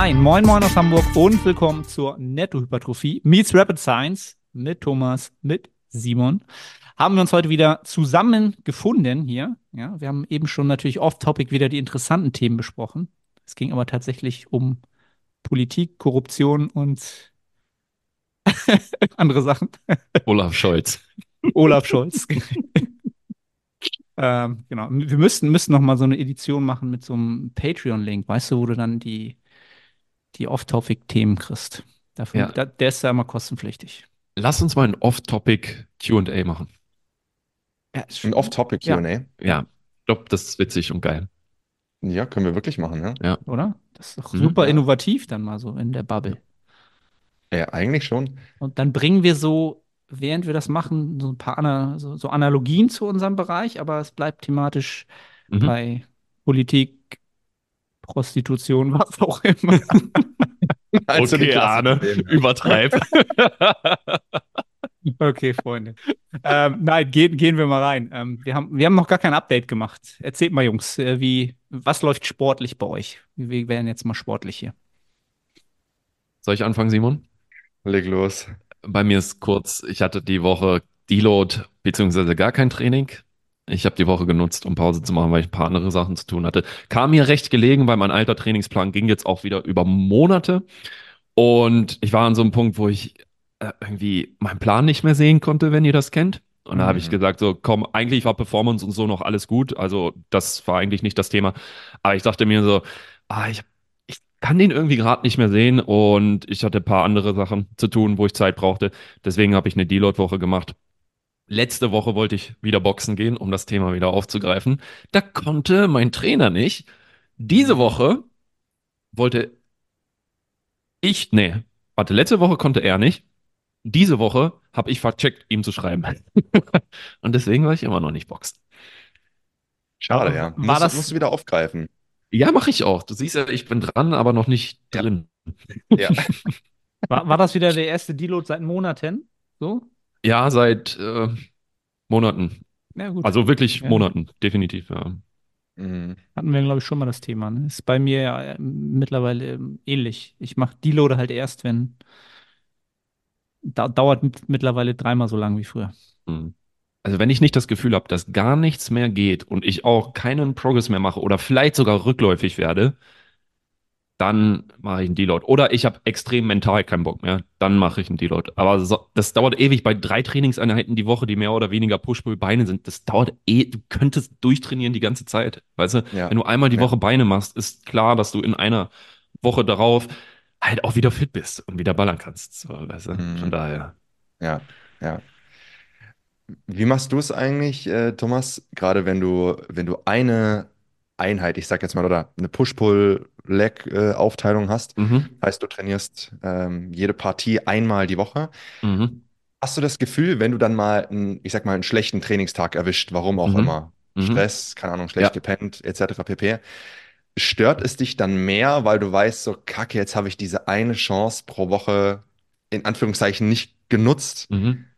Moin Moin aus Hamburg und willkommen zur Nettohypertrophie meets Rapid Science mit Thomas, mit Simon. Haben wir uns heute wieder zusammen gefunden hier. Ja, wir haben eben schon natürlich off-topic wieder die interessanten Themen besprochen. Es ging aber tatsächlich um Politik, Korruption und andere Sachen. Olaf Scholz. Olaf Scholz. Genau. Wir müssten noch mal so eine Edition machen mit so einem Patreon-Link, weißt du, wo du dann die Off-Topic-Themen kriegst. Ja, Der ist ja immer kostenpflichtig. lass uns mal ein Off-Topic Q&A machen. Ja, ist Ein schon, ja, Off-Topic-Q&A? Ja, ich glaube, das ist witzig und geil. Ja, können wir wirklich machen, ja? Ja. oder? Das ist doch Mhm. super Ja, innovativ dann mal so in der Ja. Bubble. ja eigentlich schon. Und dann bringen wir so, während wir das machen, so ein paar so Analogien zu unserem Bereich, aber es bleibt thematisch Mhm. bei Politik, Prostitution, was auch immer. Also die Okay, klassischen Arne, Themen. übertreib. Okay, Freunde. Nein, gehen wir mal rein. Wir haben noch gar kein Update gemacht. Erzählt mal, Jungs, was läuft sportlich bei euch? Wir werden jetzt mal sportlich hier. Soll ich anfangen, Simon? Leg los. Bei mir ist kurz, ich hatte die Woche Deload beziehungsweise gar kein Training. Ich habe die Woche genutzt, um Pause zu machen, weil ich ein paar andere Sachen zu tun hatte. Kam mir recht gelegen, weil mein alter Trainingsplan ging jetzt auch wieder über Monate. Und ich war an so einem Punkt, wo ich irgendwie meinen Plan nicht mehr sehen konnte, wenn ihr das kennt. Und da habe ich Mhm. gesagt, so komm, eigentlich war Performance und so noch alles gut. Also das war eigentlich nicht das Thema. Aber ich dachte mir so, ich kann den irgendwie gerade nicht mehr sehen. Und ich hatte ein paar andere Sachen zu tun, wo ich Zeit brauchte. Deswegen habe ich eine Deload-Woche gemacht. Letzte Woche wollte ich wieder boxen gehen, um das Thema wieder aufzugreifen. Da konnte mein Trainer nicht. Diese Mhm. Woche wollte nee, warte, letzte Woche konnte er nicht. Diese Woche habe ich vercheckt, ihm zu schreiben. Und deswegen war ich immer noch nicht boxen. Schade, ja. War Musst das, du wieder aufgreifen. Ja, mache ich auch. Du siehst ja, ich bin dran, aber noch nicht Ja, drin. ja. war das wieder der erste Deload seit Monaten? So? Ja, seit Monaten. Ja, gut. Also wirklich Ja. Monaten, definitiv, ja. Mhm. Hatten wir, glaube ich, schon mal das Thema. Ne? Ist bei mir ja mittlerweile ähnlich. Ich mache Deload halt erst, wenn dauert mittlerweile dreimal so lang wie früher. Hm. Also wenn ich nicht das Gefühl habe, dass gar nichts mehr geht und ich auch keinen Progress mehr mache oder vielleicht sogar rückläufig werde, dann mache ich einen Deload. Oder ich habe extrem mental keinen Bock mehr, dann mache ich einen Deload. Aber so, das dauert ewig bei 3 Trainingseinheiten die Woche, die mehr oder weniger Push-Pull-Beine sind. Das dauert du könntest durchtrainieren die ganze Zeit. Weißt du, Ja, wenn du einmal die ja. Woche Beine machst, ist klar, dass du in einer Woche darauf halt auch wieder fit bist und wieder ballern kannst. So, weißt du? Von Mhm. daher. Ja, ja. Wie machst du es eigentlich, Thomas? Gerade wenn du eine Einheit, ich sag jetzt mal, oder eine Push-Pull-Leg-Aufteilung hast, Mhm. heißt, du trainierst jede Partie einmal die Woche. Mhm. Hast du das Gefühl, wenn du dann mal ich sag mal, einen schlechten Trainingstag erwischt, warum auch Mhm. immer, Mhm. Stress, keine Ahnung, schlecht Ja. gepennt, etc. pp., stört es dich dann mehr, weil du weißt, so, Kacke, jetzt habe ich diese eine Chance pro Woche in Anführungszeichen nicht genutzt? Mhm.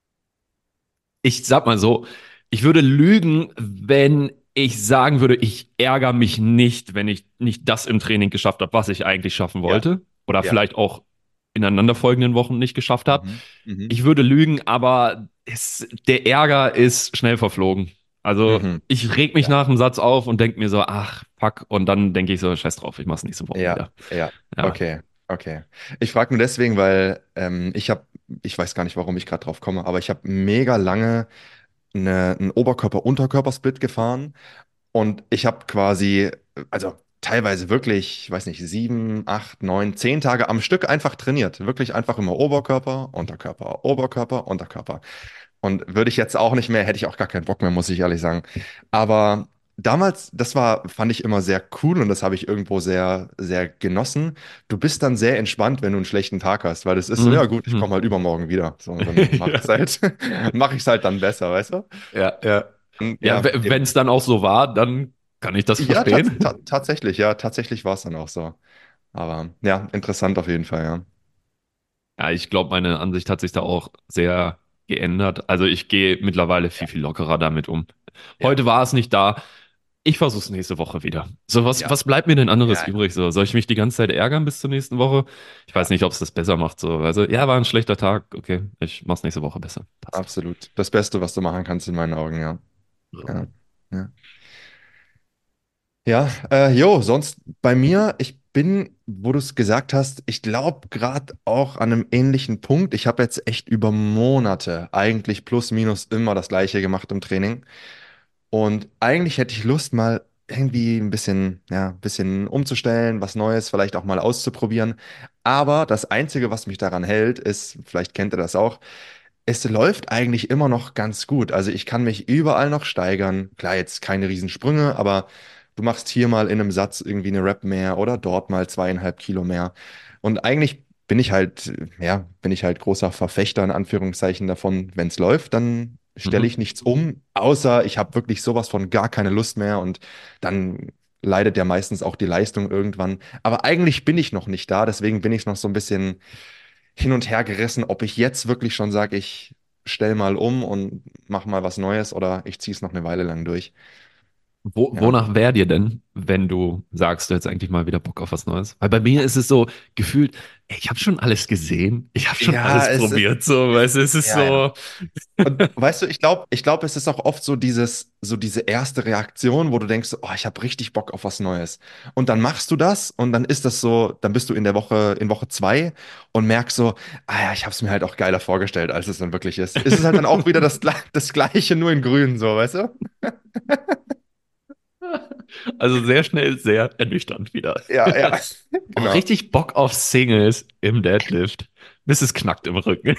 Ich sag mal so, ich würde lügen, wenn ich sagen würde, ich ärgere mich nicht, wenn ich nicht das im Training geschafft habe, was ich eigentlich schaffen Ja, wollte. Oder ja. vielleicht auch in aneinanderfolgenden Wochen nicht geschafft habe. Mhm. Mhm. Ich würde lügen, aber der Ärger ist schnell verflogen. Also Mhm. ich reg mich Ja, nach dem Satz auf und denke mir so, ach, fuck. Und dann denke ich so, scheiß drauf, ich mach's nächste Woche ja, wieder. ja. Ja. Okay, okay. Ich frage nur deswegen, weil ich weiß gar nicht, warum ich gerade drauf komme, aber ich habe mega lange einen Oberkörper-Unterkörper-Split gefahren. Und ich habe quasi, also teilweise wirklich, ich weiß nicht, 7, 8, 9, 10 Tage am Stück einfach trainiert. Wirklich einfach immer Oberkörper, Unterkörper, Oberkörper, Unterkörper. Und würde ich jetzt auch nicht mehr, hätte ich auch gar keinen Bock mehr, muss ich ehrlich sagen. Aber damals, fand ich immer sehr cool und das habe ich irgendwo sehr, sehr genossen. Du bist dann sehr entspannt, wenn du einen schlechten Tag hast, weil das ist so, ja Mhm. gut, ich komme Mhm. halt übermorgen wieder. So, und dann mache ich es halt, mache ich es halt dann besser, weißt du? Ja, ja. Ja, Ja, wenn es dann auch so war, dann kann ich das ja, verstehen. tatsächlich, ja, tatsächlich war es dann auch so. Aber ja, interessant auf jeden Fall, ja. Ja, ich glaube, meine Ansicht hat sich da auch sehr geändert. Also ich gehe mittlerweile viel, Ja, viel lockerer damit um. ja. Heute war es nicht da. Ich versuch's nächste Woche wieder. So, Ja. was bleibt mir denn anderes Ja, übrig? So, soll ich mich die ganze Zeit ärgern bis zur nächsten Woche? Ich weiß ja, nicht, ob es das besser macht. So, also, ja, war ein schlechter Tag. Okay, ich mach's nächste Woche besser. Passt. absolut. Das Beste, was du machen kannst in meinen Augen, ja. Ja, ja. Ja, jo, sonst bei mir, ich bin, wo du es gesagt hast, ich glaube gerade auch an einem ähnlichen Punkt. Ich habe jetzt echt über Monate eigentlich plus minus immer das Gleiche gemacht im Training. Und eigentlich hätte ich Lust, mal irgendwie ein bisschen, ja, ein bisschen umzustellen, was Neues vielleicht auch mal auszuprobieren. Aber das Einzige, was mich daran hält, ist, vielleicht kennt ihr das auch, es läuft eigentlich immer noch ganz gut. Also ich kann mich überall noch steigern. Klar, jetzt keine Riesensprünge, aber du machst hier mal in einem Satz irgendwie eine Rep mehr oder dort mal 2,5 Kilo mehr. Und eigentlich bin ich halt, ja, bin ich halt großer Verfechter in Anführungszeichen davon, wenn es läuft, dann stelle ich Mhm. nichts um, außer ich habe wirklich sowas von gar keine Lust mehr und dann leidet ja meistens auch die Leistung irgendwann. Aber eigentlich bin ich noch nicht da, deswegen bin ich noch so ein bisschen hin und her gerissen, ob ich jetzt wirklich schon sage, ich stell mal um und mach mal was Neues oder ich ziehe es noch eine Weile lang durch. Ja, Wonach wär dir denn, wenn du sagst, du hättest eigentlich mal wieder Bock auf was Neues? Weil bei mir ist es so gefühlt, ey, ich habe schon alles gesehen, ich habe schon ja, alles probiert, so, weißt du, es ist ja, ja. so, Und weißt du, ich glaube, es ist auch oft so so diese erste Reaktion, wo du denkst, oh, ich habe richtig Bock auf was Neues. Und dann machst du das und dann ist das so, dann bist du in Woche 2 und merkst so, ah ja, ich habe es mir halt auch geiler vorgestellt, als es dann wirklich ist. Ist es halt dann auch wieder das Gleiche, nur in Grün, so, weißt du? also sehr schnell, sehr ernüchternd wieder. Ja, ja, Oh, genau. richtig Bock auf Singles im Deadlift, bis es knackt im Rücken.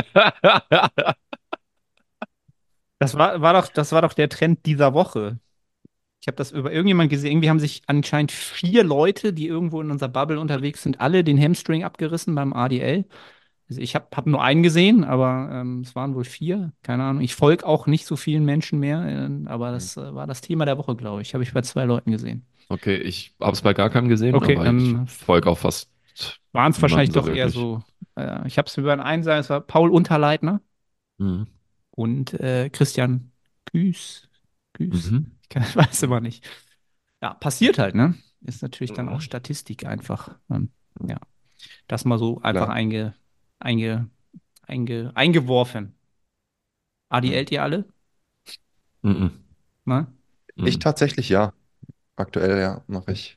Das war doch der Trend dieser Woche. Ich habe das über irgendjemand gesehen. Irgendwie haben sich anscheinend 4 Leute, die irgendwo in unserer Bubble unterwegs sind, alle den Hamstring abgerissen beim ADL. Also ich hab nur einen gesehen, aber es waren wohl 4. Keine Ahnung. Ich folge auch nicht so vielen Menschen mehr, aber das war das Thema der Woche, glaube ich. Habe ich bei 2 Leuten gesehen. Okay, ich habe es bei gar keinem gesehen, Okay, aber ich dann folge auch fast waren es wahrscheinlich niemanden so doch eher wirklich. so. Ich habe es über einen sagen, es war Paul Unterleitner Mhm. und Christian Küß. Küß? Mhm. Ich weiß immer nicht. Ja, passiert halt, ne? Ist natürlich dann auch Mhm. Statistik einfach. Ja, das mal so einfach Klar. einge, eingeworfen. Hm. ADLt ihr alle? Mhm. Ne? Ich Mhm. tatsächlich ja. Aktuell ja, mache ich.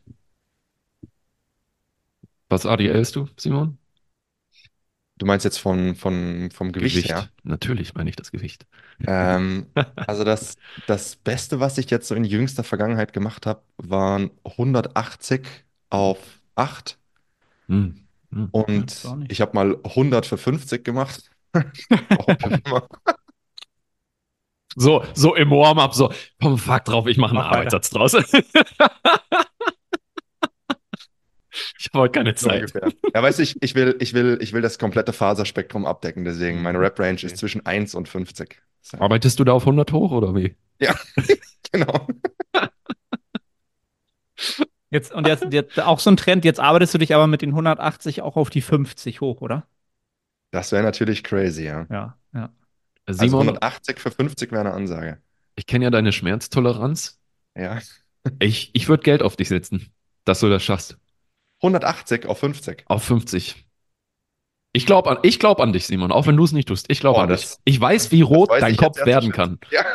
Was ADLst du, Simon? Du meinst jetzt vom Gewicht her? Gewicht. Natürlich meine ich das Gewicht. Ähm, also das Beste, was ich jetzt so in jüngster Vergangenheit gemacht habe, waren 180 auf 8 Mhm. Mhm. Ja, ist auch und ich nicht. habe mal 100 für 50 gemacht. Warum auch immer. So, so im Warm-up, so, komm, fuck drauf, ich mache einen Mach weiter. Arbeitssatz draus. Ich habe heute keine So Zeit. ungefähr. Ja, weißt du, ich will das komplette Faserspektrum abdecken, deswegen meine Mhm. Rep-Range ist Okay. zwischen 1 und 50. So. Arbeitest du da auf 100 hoch oder wie? Ja, genau. Jetzt auch so ein Trend, jetzt arbeitest du dich aber mit den 180 auch auf die 50 hoch, oder? Das wäre natürlich crazy, ja. Ja, ja. Also Simon, 180 für 50 wäre eine Ansage. ich kenne ja deine Schmerztoleranz. Ja. Ich würde Geld auf dich setzen, dass du das schaffst. 180 auf 50. Auf 50. Ich glaub an dich, Simon, auch wenn du es nicht tust. Ich glaube Boah, an dich. Ich weiß, wie das rot weiß dein ich jetzt Kopf erst zu werden schätzen. kann. Ja.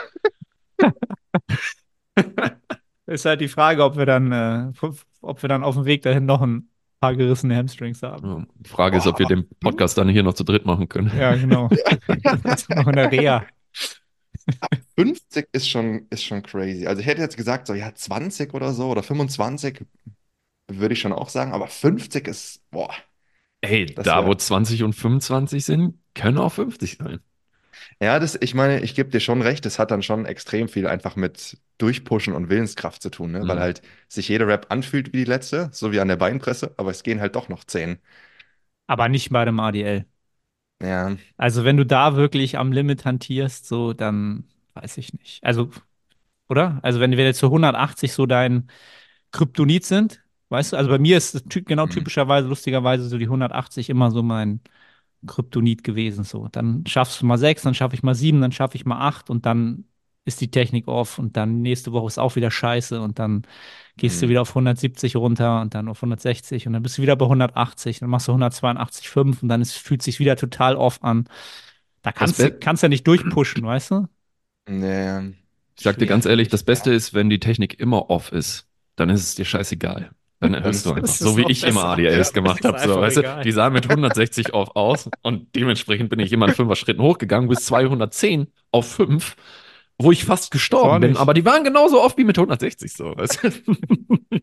Ist halt die Frage, ob wir dann auf dem Weg dahin noch ein paar gerissene Hamstrings haben. Ja, Frage ist, ob wir Boah. den Podcast dann hier noch zu dritt machen können. Ja, genau. Also noch in der Reha. 50 ist schon crazy. Also ich hätte jetzt gesagt, so ja, 20 oder so oder 25 würde ich schon auch sagen, aber 50 ist, boah, Ey, das da wo wäre. 20 und 25 sind, können auch 50 sein. Ja, ich meine, ich gebe dir schon recht, es hat dann schon extrem viel einfach mit Durchpushen und Willenskraft zu tun, ne? Weil Mhm. halt sich jede Rep anfühlt wie die letzte, so wie an der Beinpresse, aber es gehen halt doch noch 10. Aber nicht bei dem ADL. Ja, Also wenn du da wirklich am Limit hantierst, so, dann weiß ich nicht. Also, oder? Also wenn wir jetzt so 180 so dein Kryptonit sind, weißt du? Also bei mir ist es genau hm, typischerweise, lustigerweise so die 180 immer so mein Kryptonit gewesen. So, dann schaffst du mal 6, dann schaffe ich mal 7, dann schaffe ich mal 8 und dann ist die Technik off und dann nächste Woche ist auch wieder scheiße und dann gehst du Mhm. wieder auf 170 runter und dann auf 160 und dann bist du wieder bei 180, dann machst du 182,5 und dann fühlt sich wieder total off an. Da Das kannst du Be kannst ja nicht durchpushen, weißt du? Nee. Ich sag dir ganz ehrlich, Schwierig. das Beste ist, wenn die Technik immer off ist, dann ist es dir scheißegal. Dann Dann hörst du ist, einfach, Das so ist wie noch ich immer besser. Ja, ADLs es gemacht ist habe. So, einfach weißt du, egal. die sahen mit 160 auf aus und dementsprechend bin ich immer in 5er-Schritten hochgegangen bis 210 auf 5, wo ich fast Das auch gestorben bin. nicht. Aber die waren genauso oft wie mit 160 so. Weißt du?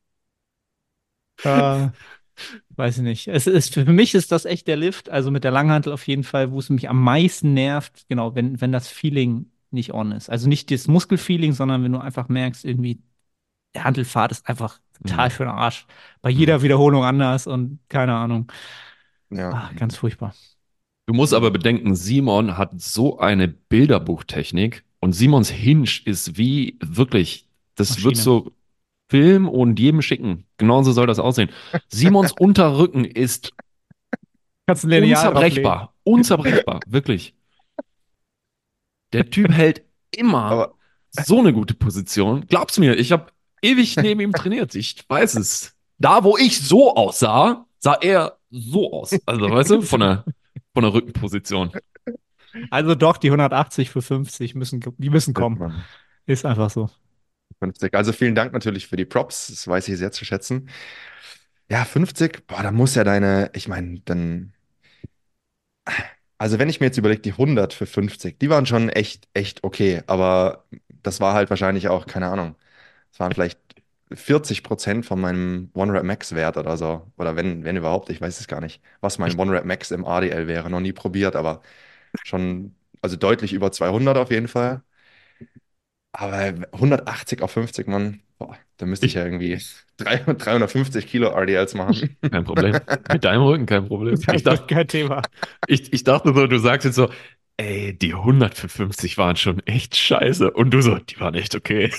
Äh, Weiß ich nicht. Für mich ist das echt der Lift, also mit der Langhantel auf jeden Fall, wo es mich am meisten nervt, genau, wenn das Feeling nicht on ist. Also nicht das Muskelfeeling, sondern wenn du einfach merkst, irgendwie, der Hantelfahrt ist einfach total Hm, für den Arsch. Bei hm. jeder Wiederholung anders und keine Ahnung. ja. Ah, ganz furchtbar. Du musst aber Mhm. bedenken, Simon hat so eine Bilderbuchtechnik und Simons Hinge ist wie wirklich, das wird Maschine. so Film und jedem schicken. Genauso soll das aussehen. Simons Unterrücken ist Kannst ein Lineal drauflegen. unzerbrechbar. Unzerbrechbar, wirklich. Der Typ hält immer Aber so eine gute Position. Glaub's mir, ich habe ewig neben ihm trainiert. Ich weiß es. Da, wo ich so aussah, sah er so aus. Also, weißt du, von der Rückenposition. Also doch, die 180 für 50 die müssen wird kommen. man Ist einfach so. 50. Also vielen Dank natürlich für die Props. Das weiß ich sehr zu schätzen. Ja, 50, boah, da muss ja deine, ich meine, dann, also wenn ich mir jetzt überlege, die 100 für 50, die waren schon echt okay. Aber das war halt wahrscheinlich auch, keine Ahnung, es waren vielleicht 40% von meinem One-Rep-Max-Wert oder so. Oder wenn überhaupt, ich weiß es gar nicht, was mein Ich, One-Rep-Max im ADL wäre. Noch nie probiert, aber schon, also deutlich über 200 auf jeden Fall. Aber 180 auf 50, Mann, boah, da müsste ich ja ich, irgendwie 350 Kilo RDLs machen. kein Problem. Mit deinem Rücken kein Problem. Kein, kein Thema. Ich dachte so, du sagst jetzt so, ey, die 100 für 50 waren schon echt scheiße. Und du so, die waren echt okay.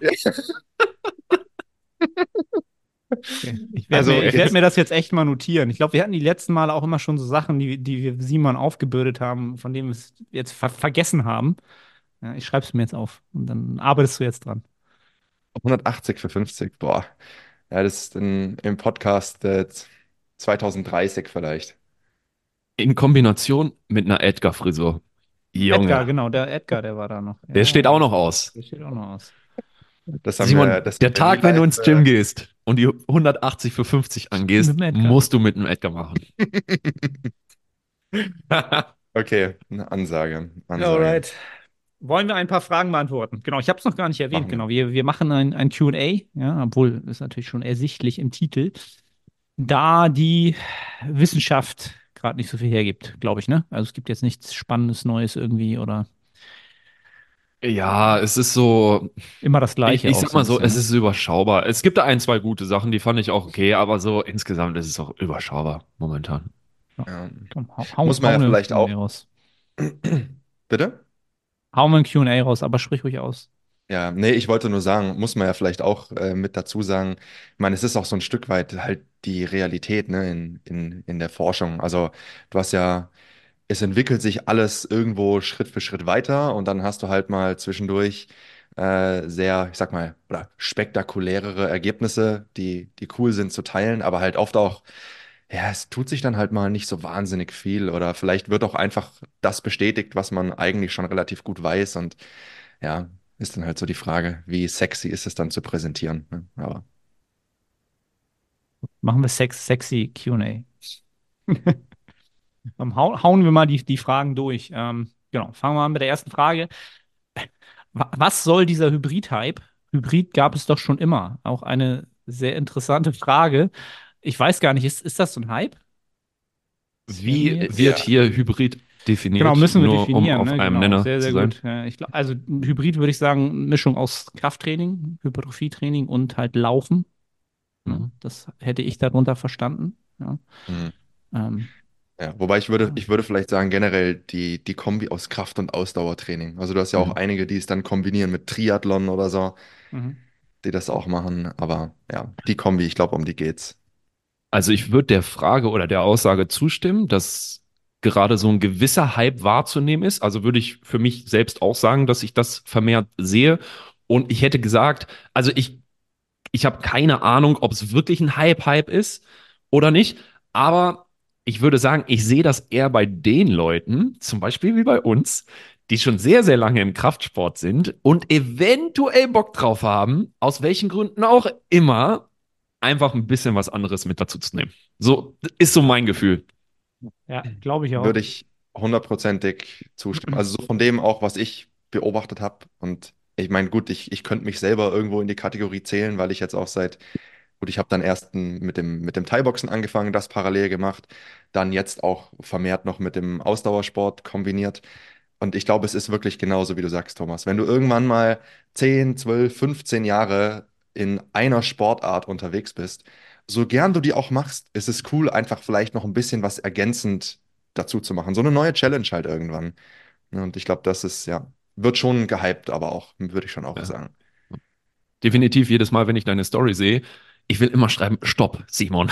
Okay. Also Ich werd jetzt, mir das jetzt echt mal notieren. Ich glaube, wir hatten die letzten Male auch immer schon so Sachen, die wir Simon aufgebürdet haben, von denen wir es jetzt vergessen haben. Ja, ich schreibe es mir jetzt auf und dann arbeitest du jetzt dran. 180 für 50, boah. Ja, das ist im Podcast 2030 vielleicht. In Kombination mit einer Edgar-Frisur. Edgar, Junge, genau, der Edgar, der war da noch. der Ja, steht ja, auch noch aus. der steht auch noch aus. Simon, Das haben der wir real Tag, wenn du life. ins Gym gehst und die 180 für 50 Mit angehst, dem Edgar. musst du mit einem Edgar machen. Okay, eine Ansage, Ansage. Alright. Wollen wir ein paar Fragen beantworten? Genau, ich habe es noch gar nicht erwähnt. Machen wir. Genau, wir machen ein QA, ja, obwohl ist natürlich schon ersichtlich im Titel, da die Wissenschaft gerade nicht so viel hergibt, glaube ich, ne? Also es gibt jetzt nichts Spannendes Neues irgendwie oder Ja, es ist so, immer das ich, Gleiche ich auch sag so ein mal so, bisschen, es ne? ist überschaubar. Es gibt da ein, zwei gute Sachen, die fand ich auch okay, aber so insgesamt ist es auch überschaubar momentan. Ja. Ja. Komm, Muss man hau ja ne vielleicht Q&A auch. raus. Bitte? Hau mal ein Q&A raus, aber sprich ruhig aus. Ja, nee, ich wollte nur sagen, muss man ja vielleicht auch mit dazu sagen, ich meine, es ist auch so ein Stück weit halt die Realität, ne, in der Forschung. Also du hast ja, es entwickelt sich alles irgendwo Schritt für Schritt weiter und dann hast du halt mal zwischendurch sehr, ich sag mal, oder spektakulärere Ergebnisse, die cool sind zu teilen, aber halt oft auch, ja, es tut sich dann halt mal nicht so wahnsinnig viel oder vielleicht wird auch einfach das bestätigt, was man eigentlich schon relativ gut weiß und ja, ist dann halt so die Frage, wie sexy ist es dann zu präsentieren, ne? Aber Machen wir sexy Q&A. Hauen wir mal die Fragen durch. Genau, fangen wir an mit der ersten Frage. Was soll dieser Hybrid-Hype? Hybrid gab es doch schon immer. Auch eine sehr interessante Frage. Ich weiß gar nicht, ist das so ein Hype? Das wäre mir Wie jetzt. wird ja, hier Hybrid Genau, definiert, müssen wir nur um definieren, auf ne? einem Genau, Nenner sehr, zu sehr sein? gut. Ja, also ein Hybrid würde ich sagen, Mischung aus Krafttraining, Hypertrophietraining und halt Laufen. Hm. Ne? Das hätte ich darunter verstanden. Ja. hm, Ähm, ja. Wobei ich würde vielleicht sagen, generell die Kombi aus Kraft- und Ausdauertraining. Also du hast ja auch Hm. einige, die es dann kombinieren mit Triathlon oder so, mhm. die das auch machen. Aber ja, die Kombi, ich glaube, um die geht's. Also ich würde der Frage oder der Aussage zustimmen, dass gerade so ein gewisser Hype wahrzunehmen ist. Also würde ich für mich selbst auch sagen, dass ich das vermehrt sehe. Und ich hätte gesagt, also ich habe keine Ahnung, ob es wirklich ein Hype ist oder nicht. Aber ich würde sagen, ich sehe das eher bei den Leuten, zum Beispiel wie bei uns, die schon sehr, sehr lange im Kraftsport sind und eventuell Bock drauf haben, aus welchen Gründen auch immer, einfach ein bisschen was anderes mit dazu zu nehmen. So ist so mein Gefühl. Ja, glaube ich auch. Würde ich hundertprozentig zustimmen. Also so von dem auch, was ich beobachtet habe. Und ich meine, gut, ich könnte mich selber irgendwo in die Kategorie zählen, weil ich jetzt auch gut, ich habe dann erst mit dem Thai-Boxen angefangen, das parallel gemacht, dann jetzt auch vermehrt noch mit dem Ausdauersport kombiniert. Und ich glaube, es ist wirklich genauso, wie du sagst, Thomas. Wenn du irgendwann mal 10, 12, 15 Jahre in einer Sportart unterwegs bist, so gern du die auch machst, ist es cool, einfach vielleicht noch ein bisschen was ergänzend dazu zu machen. So eine neue Challenge halt irgendwann. Ja, und ich glaube, das ist, ja, wird schon gehypt, aber auch, würde ich schon auch Ja. sagen. Definitiv jedes Mal, wenn ich deine Story sehe, ich will immer schreiben, Stopp, Simon.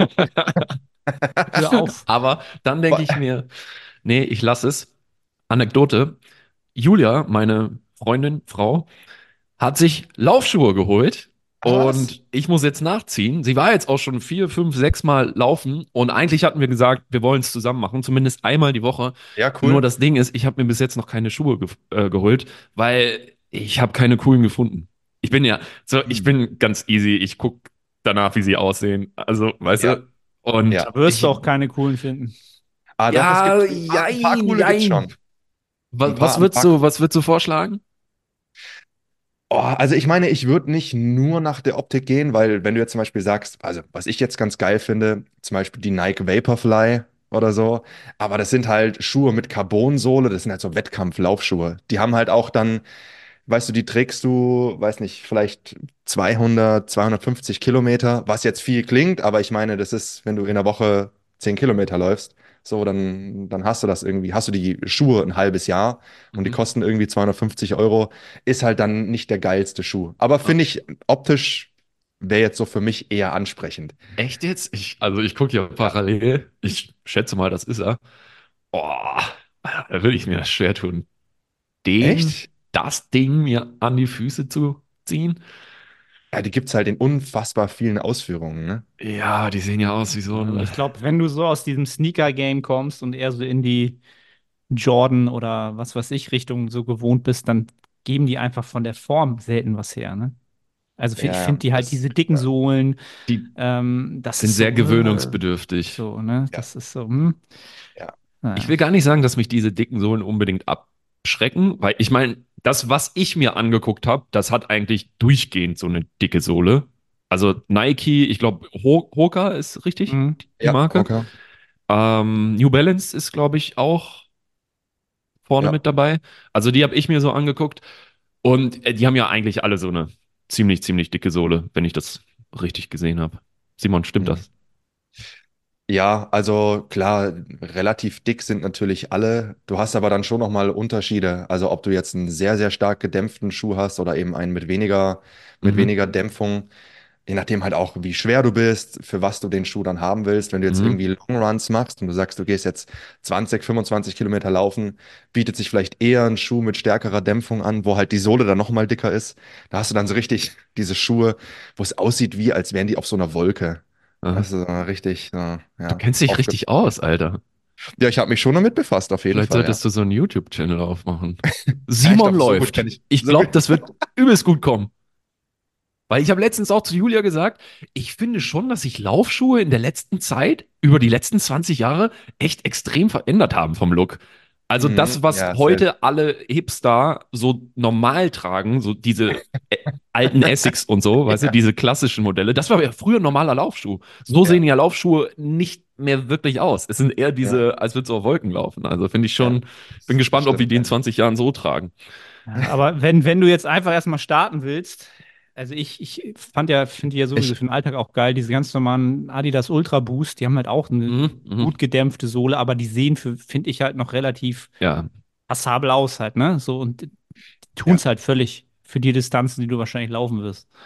Hör auf. Aber dann denke Boah, ich mir, nee, ich lasse es. Anekdote. Julia, meine Freundin, Frau, hat sich Laufschuhe geholt was? und ich muss jetzt nachziehen. Sie war jetzt auch schon 4, 5, 6 Mal laufen und eigentlich hatten wir gesagt, wir wollen es zusammen machen, zumindest einmal die Woche. Ja, Nur cool. das Ding ist, ich habe mir bis jetzt noch keine Schuhe geholt, weil ich habe keine coolen gefunden. Ich bin ja, so, ich Hm. bin ganz easy. Ich gucke danach, wie sie aussehen. Also, weißt Ja, du? Und Da ja. wirst du auch keine coolen finden. Doch, es ja, gibt ein paar jein, coole gibt's jein. schon. Was Ein würdest paar. du, was würdest du vorschlagen? Oh, also ich meine, ich würde nicht nur nach der Optik gehen, weil wenn du jetzt zum Beispiel sagst, also was ich jetzt ganz geil finde, zum Beispiel die Nike Vaporfly oder so, aber das sind halt Schuhe mit Carbonsohle, das sind halt so Wettkampflaufschuhe. Die haben halt auch dann, weißt du, die trägst du, weiß nicht, vielleicht 200, 250 Kilometer, was jetzt viel klingt, aber ich meine, das ist, wenn du in der Woche 10 Kilometer läufst, so, dann hast du das irgendwie, hast du die Schuhe ein halbes Jahr und die Mhm. kosten irgendwie 250 €, ist halt dann nicht der geilste Schuh. Aber Ah, finde ich, optisch wäre jetzt so für mich eher ansprechend. echt jetzt? Also ich gucke hier Ja. parallel. Ich schätze mal, das ist er. Oh, da würde ich mir das schwer tun, Echt? das Ding mir an die Füße zu ziehen. Ja, die gibt es halt in unfassbar vielen Ausführungen, ne? Ja, die sehen ja aus wie so Aber ein. ich glaube, wenn du so aus diesem Sneaker-Game kommst und eher so in die Jordan oder was weiß ich Richtung so gewohnt bist, dann geben die einfach von der Form selten was her, ne? Also ich Ja, finde die halt das, diese dicken ja, Sohlen, Die das sind ist sehr so, gewöhnungsbedürftig. so, ne? ja, Das ist so, ja. Ich naja. will gar nicht sagen, dass mich diese dicken Sohlen unbedingt abschrecken, weil ich meine, das, was ich mir angeguckt habe, das hat eigentlich durchgehend so eine dicke Sohle. Also Nike, ich glaube, Hoka ist richtig, Mhm. die Ja, Marke. okay. New Balance ist, glaube ich, auch vorne Ja. mit dabei. Also die habe ich mir so angeguckt. Und die haben ja eigentlich alle so eine ziemlich, ziemlich dicke Sohle, wenn ich das richtig gesehen habe. Simon, stimmt Mhm. das? Ja, also klar, relativ dick sind natürlich alle. Du hast aber dann schon nochmal Unterschiede. Also ob du jetzt einen sehr, sehr stark gedämpften Schuh hast oder eben einen mit Mhm. weniger Dämpfung. Je nachdem halt auch, wie schwer du bist, für was du den Schuh dann haben willst. Wenn du jetzt Mhm. irgendwie Long Runs machst und du sagst, du gehst jetzt 20, 25 Kilometer laufen, bietet sich vielleicht eher ein Schuh mit stärkerer Dämpfung an, wo halt die Sohle dann nochmal dicker ist. Da hast du dann so richtig diese Schuhe, wo es aussieht, wie als wären die auf so einer Wolke. Aha. Das ist richtig, Du ja, kennst dich richtig aufgetragen. aus, Alter. Ja, ich habe mich schon damit befasst, auf jeden Vielleicht Fall, ja. solltest du so einen YouTube-Channel aufmachen. Ja, ich Simon glaube, so gut läuft. kenne ich. Ich So glaube, gut. das wird übelst gut kommen. Weil ich habe letztens auch zu Julia gesagt, ich finde schon, dass sich Laufschuhe in der letzten Zeit, über die letzten 20 Jahre, echt extrem verändert haben vom Look. Also Mhm, das, was ja, safe. heute alle Hipster so normal tragen, so diese alten Essex und so, weißt du, Ja, diese klassischen Modelle, das war ja früher ein normaler Laufschuh. So sehen ja, ja Laufschuhe nicht mehr wirklich aus. Es sind eher ja, diese, als würdest du auf Wolken laufen. Also finde ich ja. schon, bin Das gespannt, ob wir stimmt, die in ja. 20 Jahren so tragen. Ja, aber wenn du jetzt einfach erstmal starten willst, also ich finde die ja sowieso Ich, für den Alltag auch geil, diese ganz normalen Adidas Ultra Boost, die haben halt auch eine Mhm, mhm. gut gedämpfte Sohle, aber die sehen finde ich halt noch relativ Ja, passabel aus halt, ne? So und tun ja. es halt völlig für die Distanzen, die du wahrscheinlich laufen wirst.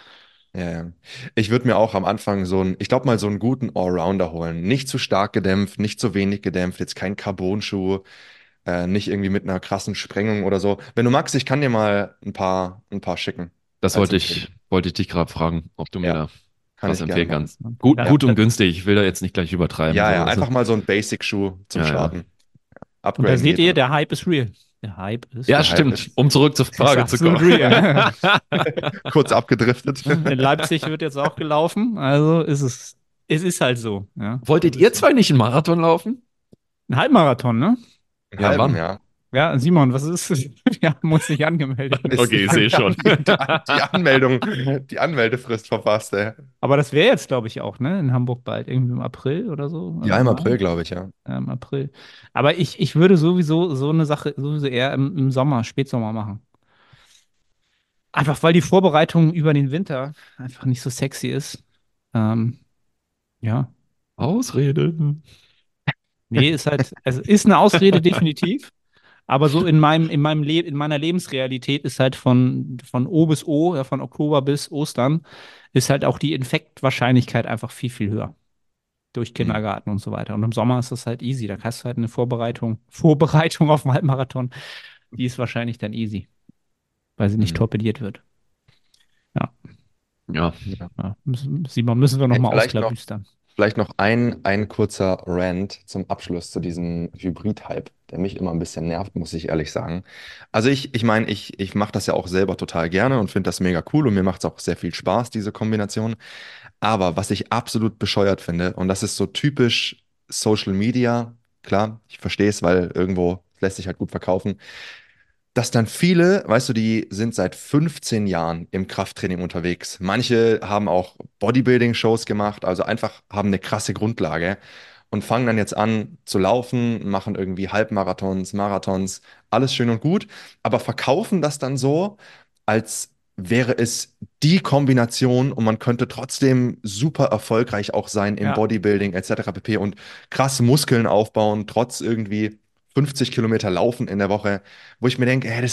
Ja, ja. Ich würde mir auch am Anfang ich glaube mal so einen guten Allrounder holen. Nicht zu stark gedämpft, nicht zu wenig gedämpft, jetzt kein Carbon-Schuh, nicht irgendwie mit einer krassen Sprengung oder so. Wenn du magst, ich kann dir mal ein paar schicken Das als Empfehlung. wollte ich dich gerade fragen, ob du mir Ja, da kann was ich gerne empfehlen machen. kannst. Ja, Gut und günstig. Ich will da jetzt nicht gleich übertreiben. Ja, So, ja, weißt du? einfach mal so ein Basic-Schuh zum Ja, ja. Starten. und da Upgraden seht geht ihr, immer. der Hype ist real. Der Hype ist Ja, Der Hype stimmt. ist, Um zurück zur ist Frage zu absolut kommen. real. kurz abgedriftet. In Leipzig wird jetzt auch gelaufen, also es ist halt so. Ja. Wolltet Es ihr ist so. zwei nicht einen Marathon laufen? Ein Halbmarathon, ne? Einen Ja, halben, wann? ja. Ja, Simon, was ist? Wir haben uns nicht angemeldet. Mist, Okay, ich sehe wir haben schon. die Anmeldefrist verpasst, ey. Aber das wäre jetzt, glaube ich, auch, ne? In Hamburg bald, irgendwie im April oder so. Ja, im Mai. April, glaube ich, ja. Ja, im April. Aber ich würde sowieso so eine Sache sowieso eher im Sommer, Spätsommer machen. Einfach weil die Vorbereitung über den Winter einfach nicht so sexy ist. Ähm, ja. Ausreden. Nee, ist halt, also ist eine Ausrede definitiv. Aber so in meiner Lebensrealität ist halt von O bis O, ja, von Oktober bis Ostern, ist halt auch die Infektwahrscheinlichkeit einfach viel, viel höher. Durch Hm. Kindergarten und so weiter. Und im Sommer ist das halt easy. Da hast du halt eine Vorbereitung auf den Halbmarathon. Die ist wahrscheinlich dann easy, weil sie nicht Hm. torpediert wird. Ja, Ja, Ja. ja. Simon, müssen wir Hey, nochmal ausklabüstern. vielleicht noch ein kurzer Rant zum Abschluss zu diesem Hybrid-Hype, der mich immer ein bisschen nervt, muss ich ehrlich sagen. Also ich meine, ich mache das ja auch selber total gerne und finde das mega cool und mir macht es auch sehr viel Spaß, diese Kombination. Aber was ich absolut bescheuert finde, und das ist so typisch Social Media, klar, ich verstehe es, weil irgendwo lässt sich halt gut verkaufen, dass dann viele, weißt du, die sind seit 15 Jahren im Krafttraining unterwegs. Manche haben auch Bodybuilding-Shows gemacht, also einfach haben eine krasse Grundlage und fangen dann jetzt an zu laufen, machen irgendwie Halbmarathons, Marathons, alles schön und gut, aber verkaufen das dann so, als wäre es die Kombination und man könnte trotzdem super erfolgreich auch sein im Ja, Bodybuilding etc. pp. Und krass Muskeln aufbauen, trotz irgendwie 50 Kilometer Laufen in der Woche, wo ich mir denke, ey,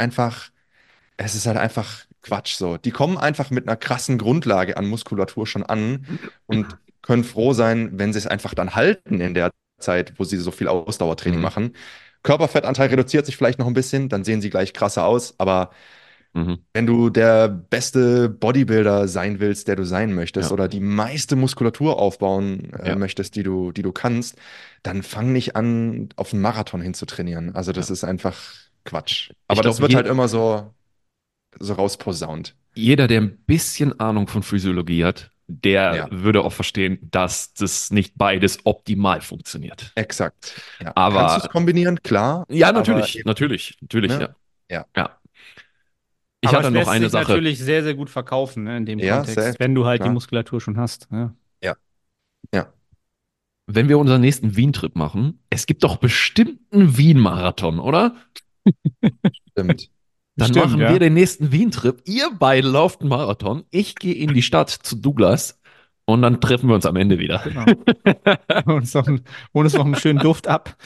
es ist halt einfach Quatsch so. Die kommen einfach mit einer krassen Grundlage an Muskulatur schon an und können froh sein, wenn sie es einfach dann halten in der Zeit, wo sie so viel Ausdauertraining mhm. machen. Körperfettanteil reduziert sich vielleicht noch ein bisschen, dann sehen sie gleich krasser aus, aber Mhm. wenn du der beste Bodybuilder sein willst, der du sein möchtest, Ja, oder die meiste Muskulatur aufbauen ja, möchtest, die du kannst, dann fang nicht an, auf einen Marathon hinzutrainieren. Also ja. das ist einfach Quatsch. Ich Aber das glaube, wird halt immer so rausposaunt. jeder, der ein bisschen Ahnung von Physiologie hat, der Ja, würde auch verstehen, dass das nicht beides optimal funktioniert. exakt. Ja. Kannst du es Aber kombinieren? Klar, ja, aber natürlich, eben, natürlich, ne? ja. Ja. Ja. Ich aber hatte es noch lässt eine sich Sache. natürlich sehr, sehr gut verkaufen, ne, in dem Ja, Kontext, safe, wenn du halt die klar. Muskulatur schon hast. Ja. Ja, ja, Wenn wir unseren nächsten Wien-Trip machen, es gibt doch bestimmt einen Wien-Marathon, oder? stimmt. Dann Stimmt, machen wir ja. den nächsten Wien-Trip. Ihr beide lauft einen Marathon. Ich gehe in die Stadt zu Douglas und dann treffen wir uns am Ende wieder. Genau. Holen uns noch einen schönen Duft ab.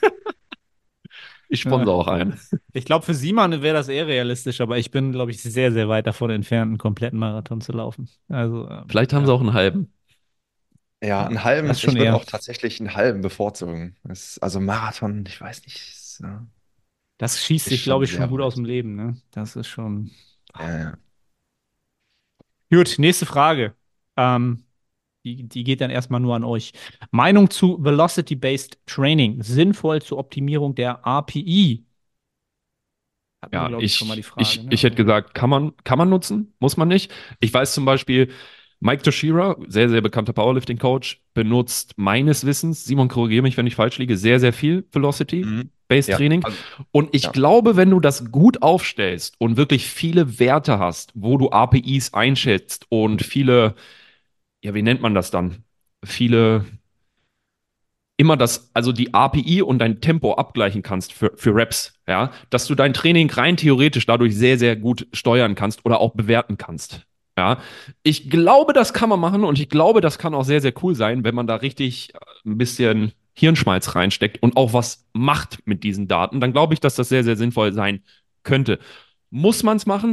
Ich Ja. sponsere auch ein. Ich glaube, für Simon wäre das eher realistisch, aber ich bin, glaube ich, sehr, sehr weit davon entfernt, einen kompletten Marathon zu laufen. Also, Vielleicht haben sie ja, auch einen halben. Ja, ja, einen halben, das schon ich würde eher. auch tatsächlich einen halben bevorzugen. Also Marathon, ich weiß nicht, Das schießt ist sich, glaube schon ich, schon sehr gut aus weit. dem Leben, ne? Das ist schon. Ja, ja. Gut, nächste Frage. Ähm, die geht dann erstmal nur an euch. Meinung zu Velocity-Based Training. Sinnvoll zur Optimierung der RPI. Hatten wir, Ja, glaube ich, schon mal die Frage, ich ne? hätte gesagt, kann man nutzen, muss man nicht. Ich weiß zum Beispiel, Mike Toshira, sehr, sehr bekannter Powerlifting-Coach, benutzt meines Wissens, Simon, korrigiere mich, wenn ich falsch liege, sehr, sehr viel Mhm. Velocity-Based Ja, Training. also, Und ich ja. glaube, wenn du das gut aufstellst und wirklich viele Werte hast, wo du APIs einschätzt und viele, ja, wie nennt man das dann? Viele immer also die API und dein Tempo abgleichen kannst für Reps, ja, dass du dein Training rein theoretisch dadurch sehr, sehr gut steuern kannst oder auch bewerten kannst. Ja, ich glaube, das kann man machen und ich glaube, das kann auch sehr, sehr cool sein, wenn man da richtig ein bisschen Hirnschmalz reinsteckt und auch was macht mit diesen Daten. Dann glaube ich, dass das sehr, sehr sinnvoll sein könnte. Muss man es machen?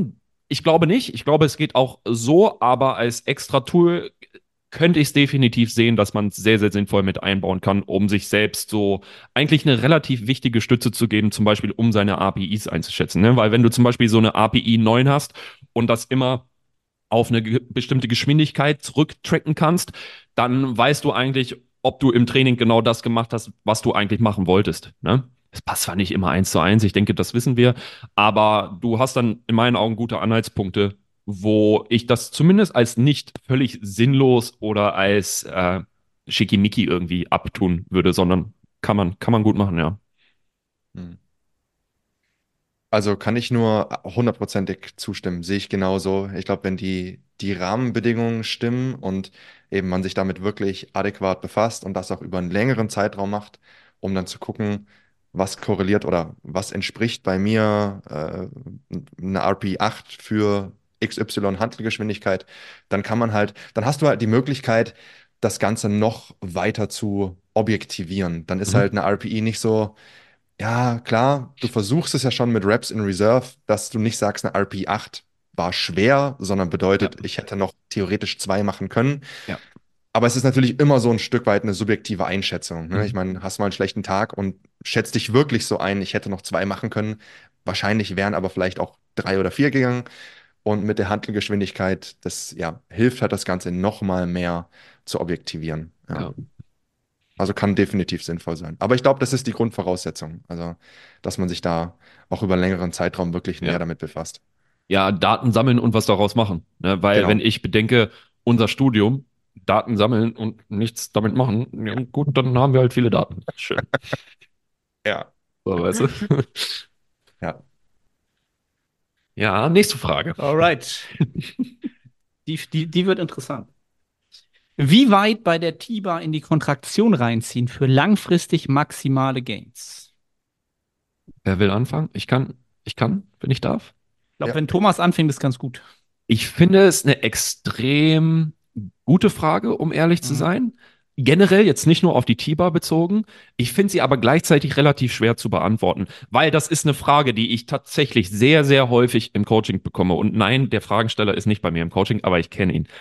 Ich glaube nicht. Ich glaube, es geht auch so, aber als extra Tool könnte ich es definitiv sehen, dass man es sehr, sehr sinnvoll mit einbauen kann, um sich selbst so eigentlich eine relativ wichtige Stütze zu geben, zum Beispiel um seine APIs einzuschätzen. Ne? Weil wenn du zum Beispiel so eine API 9 hast und das immer auf eine bestimmte Geschwindigkeit zurücktracken kannst, dann weißt du eigentlich, ob du im Training genau das gemacht hast, was du eigentlich machen wolltest. Ne? Es passt zwar nicht immer eins zu eins, ich denke, das wissen wir, aber du hast dann in meinen Augen gute Anhaltspunkte, wo ich das zumindest als nicht völlig sinnlos oder als schickimicki irgendwie abtun würde, sondern kann man gut machen, ja. Hm. Also kann ich nur hundertprozentig zustimmen, sehe ich genauso. Ich glaube, wenn die Rahmenbedingungen stimmen und eben man sich damit wirklich adäquat befasst und das auch über einen längeren Zeitraum macht, um dann zu gucken, was korreliert oder was entspricht bei mir eine RP8 für XY Hantelgeschwindigkeit, dann kann man halt, dann hast du halt die Möglichkeit, das Ganze noch weiter zu objektivieren. Dann ist halt Mhm. eine RPI nicht so, ja, klar, du versuchst es ja schon mit Reps in Reserve, dass du nicht sagst, eine RP8 war schwer, sondern Ja, bedeutet, ich hätte noch theoretisch zwei machen können. ja. Aber es ist natürlich immer so ein Stück weit eine subjektive Einschätzung. Ne? Ich Mhm. meine, hast mal einen schlechten Tag und schätzt dich wirklich so ein, ich hätte noch zwei machen können. Wahrscheinlich wären aber vielleicht auch drei oder vier gegangen. Und mit der Hantelgeschwindigkeit, das ja, hilft halt das Ganze noch mal mehr zu objektivieren. Ja. Ja. Also kann definitiv sinnvoll sein. Aber ich glaube, das ist die Grundvoraussetzung. Also, dass man sich da auch über einen längeren Zeitraum wirklich näher Ja. damit befasst. Ja, Daten sammeln und was daraus machen. Ne? Weil wenn Genau. ich bedenke, unser Studium, Daten sammeln und nichts damit machen, ja, gut, dann haben wir halt viele Daten. Schön. Ja. So, weißt du? Ja. Ja, nächste Frage. Alright. Die wird interessant. Wie weit bei der TIBA in die Kontraktion reinziehen für langfristig maximale Gains? Wer will anfangen? Ich kann, wenn ich darf. Ich glaube, Ja. wenn Thomas anfängt, ist ganz gut. Ich finde es eine extrem gute Frage, um ehrlich zu Mhm. sein. Generell jetzt nicht nur auf die TIBA bezogen. Ich finde sie aber gleichzeitig relativ schwer zu beantworten, weil das ist eine Frage, die ich tatsächlich sehr, sehr häufig im Coaching bekomme. Und nein, der Fragensteller ist nicht bei mir im Coaching, aber ich kenne ihn.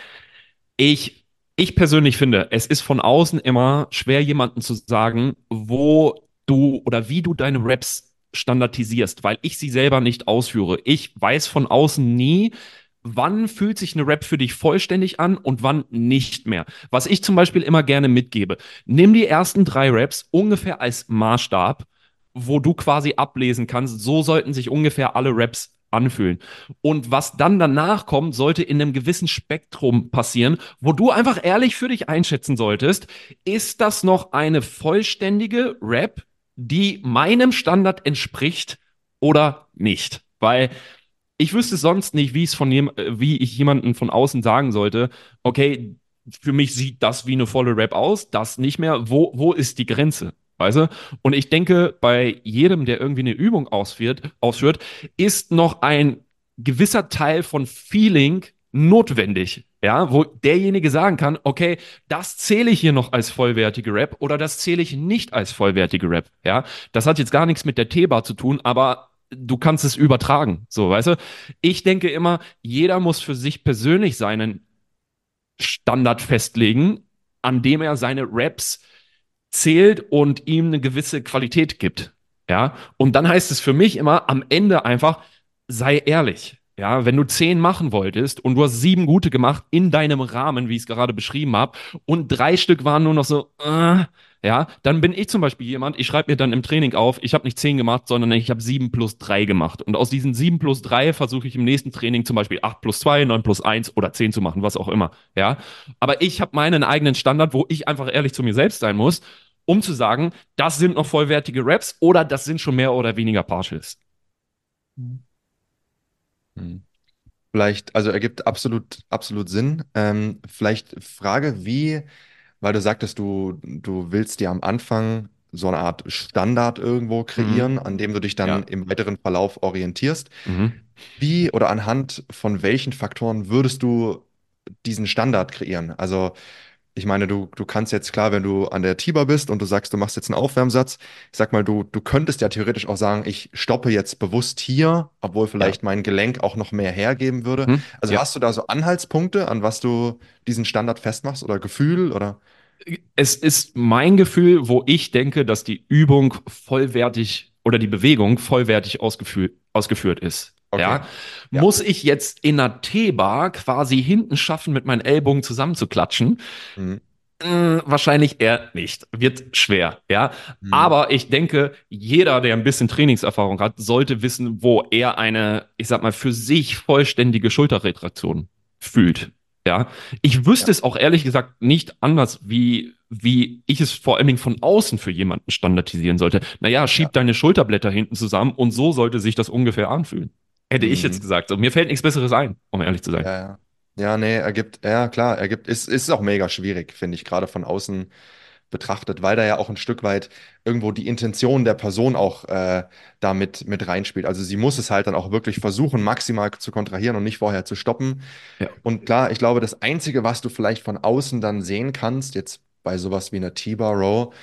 Ich persönlich finde, es ist von außen immer schwer, jemandem zu sagen, wo du oder wie du deine Raps standardisierst, weil ich sie selber nicht ausführe. Ich weiß von außen nie, wann fühlt sich eine Rap für dich vollständig an und wann nicht mehr. Was ich zum Beispiel immer gerne mitgebe, nimm die ersten drei Raps ungefähr als Maßstab, wo du quasi ablesen kannst, so sollten sich ungefähr alle Raps anfühlen. Und was dann danach kommt, sollte in einem gewissen Spektrum passieren, wo du einfach ehrlich für dich einschätzen solltest, ist das noch eine vollständige Rap, die meinem Standard entspricht oder nicht? Weil ich wüsste sonst nicht, wie ich jemanden von außen sagen sollte, okay, für mich sieht das wie eine volle Rap aus, das nicht mehr. Wo ist die Grenze? Weißt du? Und ich denke, bei jedem, der irgendwie eine Übung ausführt, ist noch ein gewisser Teil von Feeling notwendig. Ja, wo derjenige sagen kann, okay, das zähle ich hier noch als vollwertige Rap oder das zähle ich nicht als vollwertige Rap. Ja, das hat jetzt gar nichts mit der T-Bar zu tun, aber du kannst es übertragen. So, weißt du? Ich denke immer, jeder muss für sich persönlich seinen Standard festlegen, an dem er seine Raps zählt und ihm eine gewisse Qualität gibt. Ja, und dann heißt es für mich immer am Ende einfach, sei ehrlich. Ja, wenn du 10 machen wolltest und du hast 7 gute gemacht in deinem Rahmen, wie ich es gerade beschrieben habe, und 3 Stück waren nur noch so, ja, dann bin ich zum Beispiel jemand, ich schreibe mir dann im Training auf, ich habe nicht 10 gemacht, sondern ich habe 7 plus 3 gemacht. Und aus diesen 7 plus 3 versuche ich im nächsten Training zum Beispiel 8 plus 2, 9 plus 1 oder 10 zu machen, was auch immer. Ja, aber ich habe meinen eigenen Standard, wo ich einfach ehrlich zu mir selbst sein muss, um zu sagen, das sind noch vollwertige Raps oder das sind schon mehr oder weniger Partials. Hm. Vielleicht, also ergibt absolut Sinn. Vielleicht Frage, wie, weil du sagtest, du willst dir am Anfang so eine Art Standard irgendwo kreieren, Mhm. an dem du dich dann Ja. im weiteren Verlauf orientierst. Mhm. Wie oder anhand von welchen Faktoren würdest du diesen Standard kreieren? Also Ich meine, du kannst jetzt klar, wenn du an der T-Bar bist und du sagst, du machst jetzt einen Aufwärmsatz, ich sag mal, du könntest ja theoretisch auch sagen, ich stoppe jetzt bewusst hier, obwohl Ja. vielleicht mein Gelenk auch noch mehr hergeben würde. Mhm. Also Ja. hast du da so Anhaltspunkte, an was du diesen Standard festmachst oder Gefühl oder? Es ist mein Gefühl, wo ich denke, dass die Übung vollwertig oder die Bewegung vollwertig ausgeführt ist. Okay. Ja, Ja. muss ich jetzt in einer T-Bar quasi hinten schaffen, mit meinen Ellbogen zusammenzuklatschen? Mhm. Wahrscheinlich eher nicht. Wird schwer, ja. Mhm. Aber ich denke, jeder, der ein bisschen Trainingserfahrung hat, sollte wissen, wo er eine, ich sag mal, für sich vollständige Schulterretraktion fühlt. Ja. Ich wüsste Ja. es auch ehrlich gesagt nicht anders, wie ich es vor allen Dingen von außen für jemanden standardisieren sollte. Naja, Ja. schieb deine Schulterblätter hinten zusammen und so sollte sich das ungefähr anfühlen. Hätte ich jetzt Mhm. gesagt. So, mir fällt nichts Besseres ein, um ehrlich zu sein. Ja, ja. Ja, nee, ja klar, ist auch mega schwierig, finde ich, gerade von außen betrachtet, weil da ja auch ein Stück weit irgendwo die Intention der Person auch da mit reinspielt. Also sie muss es halt dann auch wirklich versuchen, maximal zu kontrahieren und nicht vorher zu stoppen. Ja. Und klar, ich glaube, das Einzige, was du vielleicht von außen dann sehen kannst, jetzt bei sowas wie einer T-Bar Row,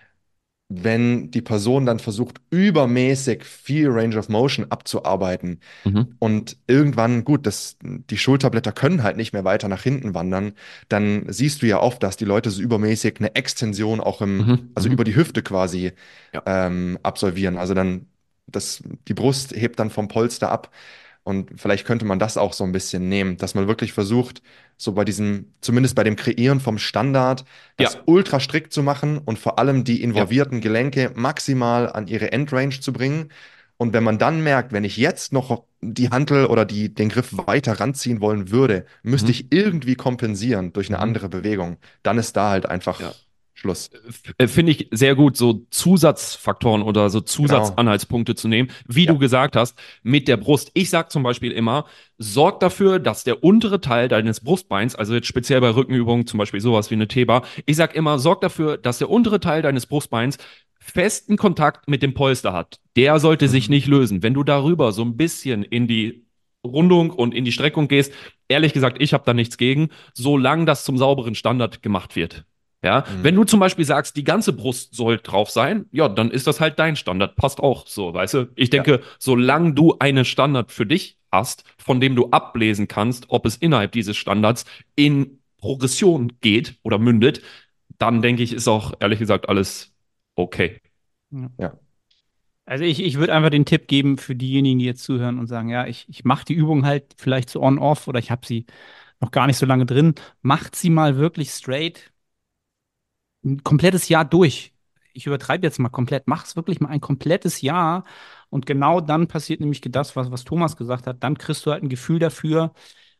wenn die Person dann versucht, übermäßig viel Range of Motion abzuarbeiten Mhm. und irgendwann, gut, die Schulterblätter können halt nicht mehr weiter nach hinten wandern, dann siehst du ja oft, dass die Leute so übermäßig eine Extension auch Mhm. also über Mhm. die Hüfte quasi Ja. absolvieren. Also dann, die Brust hebt dann vom Polster ab. Und vielleicht könnte man das auch so ein bisschen nehmen, dass man wirklich versucht, so bei diesem, zumindest bei dem Kreieren vom Standard, das Ja. ultra strikt zu machen und vor allem die Ja. involvierten Gelenke maximal an ihre Endrange zu bringen. Und wenn man dann merkt, wenn ich jetzt noch die Hantel oder den Griff weiter ranziehen wollen würde, müsste Mhm. ich irgendwie kompensieren durch eine Mhm. andere Bewegung, dann ist da halt Ja. einfach Schluss. Finde ich sehr gut, so Zusatzfaktoren oder so Genau. Zusatzanhaltspunkte zu nehmen, wie du Ja. gesagt hast, mit der Brust. Ich sage zum Beispiel immer, sorg dafür, dass der untere Teil deines Brustbeins, also jetzt speziell bei Rückenübungen, zum Beispiel sowas wie eine T-Bar, ich sage immer, sorg dafür, dass der untere Teil deines Brustbeins festen Kontakt mit dem Polster hat. Der sollte sich Mhm. nicht lösen. Wenn du darüber so ein bisschen in die Rundung und in die Streckung gehst, ehrlich gesagt, ich habe da nichts gegen, solange das zum sauberen Standard gemacht wird. Ja, wenn Mhm. du zum Beispiel sagst, die ganze Brust soll drauf sein, ja, dann ist das halt dein Standard. Passt auch so, weißt du? Ich Ja. denke, solange du einen Standard für dich hast, von dem du ablesen kannst, ob es innerhalb dieses Standards in Progression geht oder mündet, dann denke ich, ist auch ehrlich gesagt alles okay. Ja. Ja. Also ich würde einfach den Tipp geben für diejenigen, die jetzt zuhören und sagen, ja, ich mache die Übung halt vielleicht so on-off oder ich habe sie noch gar nicht so lange drin. Macht sie mal wirklich straight ein komplettes Jahr durch. Ich übertreibe jetzt mal komplett. Mach es wirklich mal ein komplettes Jahr und genau dann passiert nämlich das, was Thomas gesagt hat. Dann kriegst du halt ein Gefühl dafür,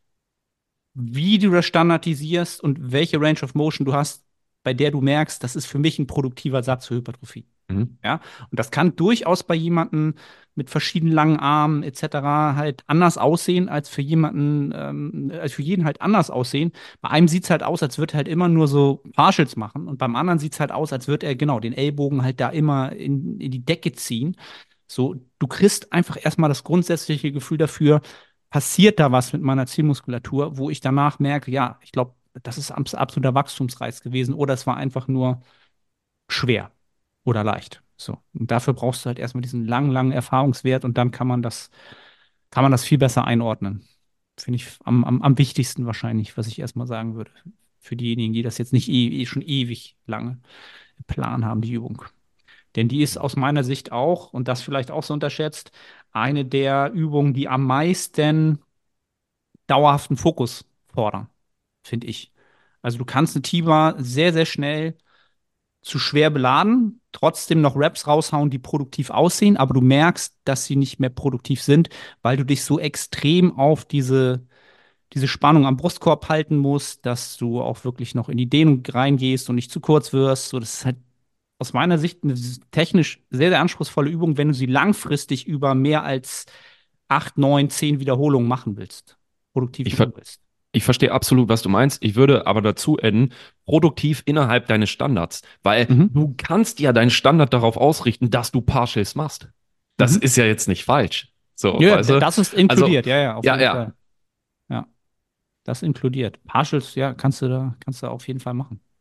wie du das standardisierst und welche Range of Motion du hast, bei der du merkst, das ist für mich ein produktiver Satz für Hypertrophie. Mhm. Ja, und das kann durchaus bei jemandem mit verschiedenen langen Armen etc. halt anders aussehen als für jemanden, als für jeden halt anders aussehen. Bei einem sieht es halt aus, als würde er halt immer nur so Partials machen und beim anderen sieht es halt aus, als würde er genau den Ellbogen halt da immer in die Decke ziehen. So, du kriegst einfach erstmal das grundsätzliche Gefühl dafür, passiert da was mit meiner Zielmuskulatur, wo ich danach merke, ja, ich glaube, das ist absoluter Wachstumsreiz gewesen oder es war einfach nur schwer oder leicht. So. Und dafür brauchst du halt erstmal diesen langen, langen Erfahrungswert und dann kann man das viel besser einordnen. Finde ich am wichtigsten wahrscheinlich, was ich erstmal sagen würde. Für diejenigen, die das jetzt nicht schon ewig lange im Plan haben, die Übung. Denn die ist aus meiner Sicht auch, und das vielleicht auch so unterschätzt, eine der Übungen, die am meisten dauerhaften Fokus fordern, finde ich. Also du kannst eine T-Bar sehr, sehr schnell zu schwer beladen, trotzdem noch Raps raushauen, die produktiv aussehen, aber du merkst, dass sie nicht mehr produktiv sind, weil du dich so extrem auf diese Spannung am Brustkorb halten musst, dass du auch wirklich noch in die Dehnung reingehst und nicht zu kurz wirst. So, das ist halt aus meiner Sicht eine technisch sehr, sehr anspruchsvolle Übung, wenn du sie langfristig über mehr als 8, 9, 10 Wiederholungen machen willst, produktiv Ich, ver machen willst. Ich verstehe absolut, was du meinst. Ich würde aber dazu adden, produktiv innerhalb deines Standards, weil Mhm. du kannst ja deinen Standard darauf ausrichten, dass du Partials machst. Das Mhm. ist ja jetzt nicht falsch. So, Ja, weißt du? das ist Also, inkludiert, ja, ja, auf ja, jeden ja. Fall. Ja. Das inkludiert. Partials, ja, kannst du auf jeden Fall machen.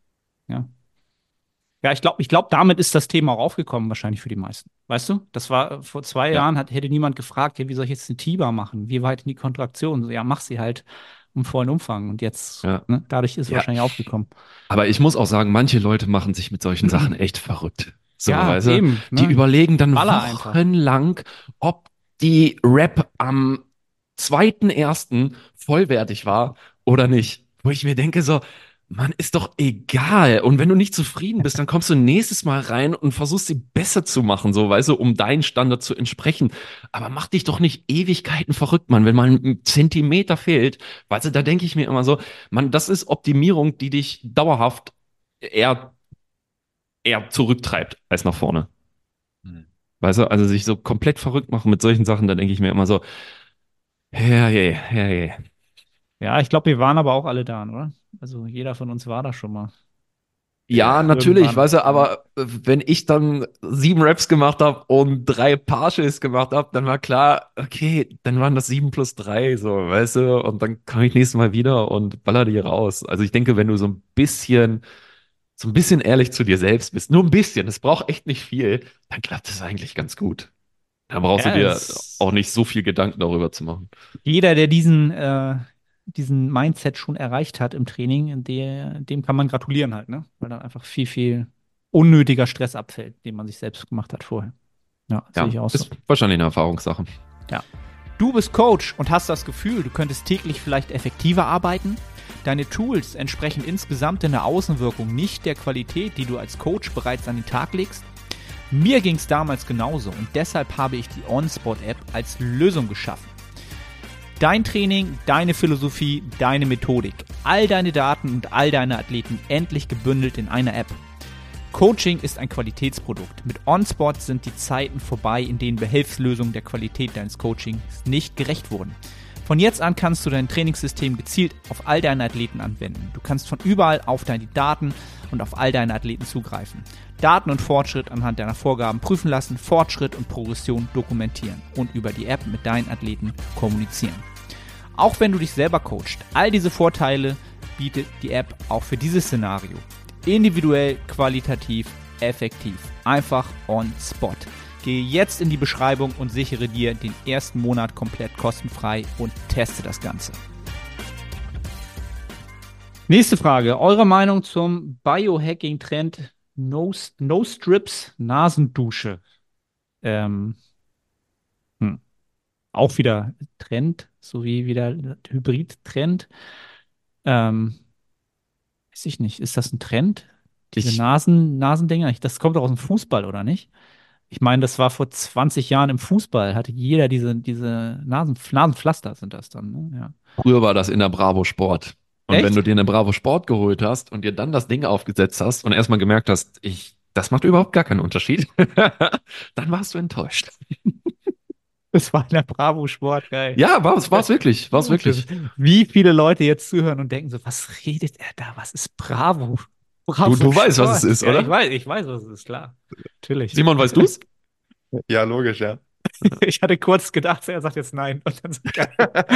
Ja. Ja, ich glaube, damit ist das Thema auch aufgekommen, wahrscheinlich für die meisten. Weißt du? Das war vor 2 Jahren, hätte niemand gefragt, ja, wie soll ich jetzt eine TIBA machen? Wie weit in die Kontraktion? So, ja, mach sie halt im vollen Umfang. Und jetzt, Ja. ne, dadurch ist es Ja. wahrscheinlich aufgekommen. Aber ich muss auch sagen, manche Leute machen sich mit solchen Sachen echt verrückt. So, Ja, weißt du? eben, Die ne? überlegen dann Baller einfach. wochenlang, ob die Rap am 2.1. vollwertig war oder nicht. Wo ich mir denke so, Mann, ist doch egal. Und wenn du nicht zufrieden bist, dann kommst du nächstes Mal rein und versuchst sie besser zu machen, so, weißt du, um deinen Standard zu entsprechen. Aber mach dich doch nicht Ewigkeiten verrückt, Mann, wenn mal ein Zentimeter fehlt. Weißt du, da denke ich mir immer so, Mann, das ist Optimierung, die dich dauerhaft eher, eher zurücktreibt als nach vorne. Hm. Weißt du, also sich so komplett verrückt machen mit solchen Sachen, da denke ich mir immer so, herrje, herrje. Ja, ich glaube, wir waren aber auch alle da, oder? Also jeder von uns war da schon mal. Ja, natürlich, Irgendwann. weißt du, Ja. aber wenn ich dann 7 Raps gemacht habe und 3 Partials gemacht habe, dann war klar, okay, dann waren das 7+3, so, weißt du, und dann komme ich nächstes Mal wieder und baller die raus. Also ich denke, wenn du so ein bisschen ehrlich zu dir selbst bist, nur ein bisschen, es braucht echt nicht viel, dann klappt es eigentlich ganz gut. Da brauchst du Ja, dir auch nicht so viel Gedanken darüber zu machen. jeder, der diesen Mindset schon erreicht hat im Training, dem kann man gratulieren halt, ne? Weil dann einfach viel, viel unnötiger Stress abfällt, den man sich selbst gemacht hat vorher. Ja, sehe Ja, ich auch so. ist wahrscheinlich eine Erfahrungssache. Ja. Du bist Coach und hast das Gefühl, du könntest täglich vielleicht effektiver arbeiten. Deine Tools entsprechen insgesamt in der Außenwirkung nicht der Qualität, die du als Coach bereits an den Tag legst. Mir ging es damals genauso und deshalb habe ich die OnSpot-App als Lösung geschaffen. Dein Training, deine Philosophie, deine Methodik, all deine Daten und all deine Athleten endlich gebündelt in einer App. Coaching ist ein Qualitätsprodukt. Mit OnSpot sind die Zeiten vorbei, in denen Behelfslösungen der Qualität deines Coachings nicht gerecht wurden. Von jetzt an kannst du dein Trainingssystem gezielt auf all deine Athleten anwenden. Du kannst von überall auf deine Daten und auf all deine Athleten zugreifen. Daten und Fortschritt anhand deiner Vorgaben prüfen lassen, Fortschritt und Progression dokumentieren und über die App mit deinen Athleten kommunizieren. Auch wenn du dich selber coachst, all diese Vorteile bietet die App auch für dieses Szenario. Individuell, qualitativ, effektiv. Einfach on spot. Gehe jetzt in die Beschreibung und sichere dir den ersten Monat komplett kostenfrei und teste das Ganze. Nächste Frage. Eure Meinung zum Biohacking-Trend No Strips Nasendusche? Ähm, hm. Auch wieder Trend, so wie wieder Hybrid-Trend. Ähm, Weiß ich nicht. Ist das ein Trend? Diese Ich Nasendinger? Das kommt doch aus dem Fußball, oder nicht? Ich meine, das war vor 20 Jahren im Fußball, hatte jeder diese Nasenpflaster sind das dann, ne? Ja. Früher war das in der Bravo Sport. Und wenn du Echt? dir eine Bravo Sport geholt hast und dir dann das Ding aufgesetzt hast und erstmal gemerkt hast, das macht überhaupt gar keinen Unterschied, dann warst du enttäuscht. Das war in der Bravo Sport, geil. Ja, war es wirklich, war es wirklich. Wie viele Leute jetzt zuhören und denken so, was redet er da? Was ist Bravo? Bravo Du weißt, was es Sport. ist, Ja, oder? ich weiß, was es ist, klar. Natürlich. Simon, weißt du's? Ja, logisch, ja. Ich hatte kurz gedacht, er sagt jetzt nein. Und dann so, geil.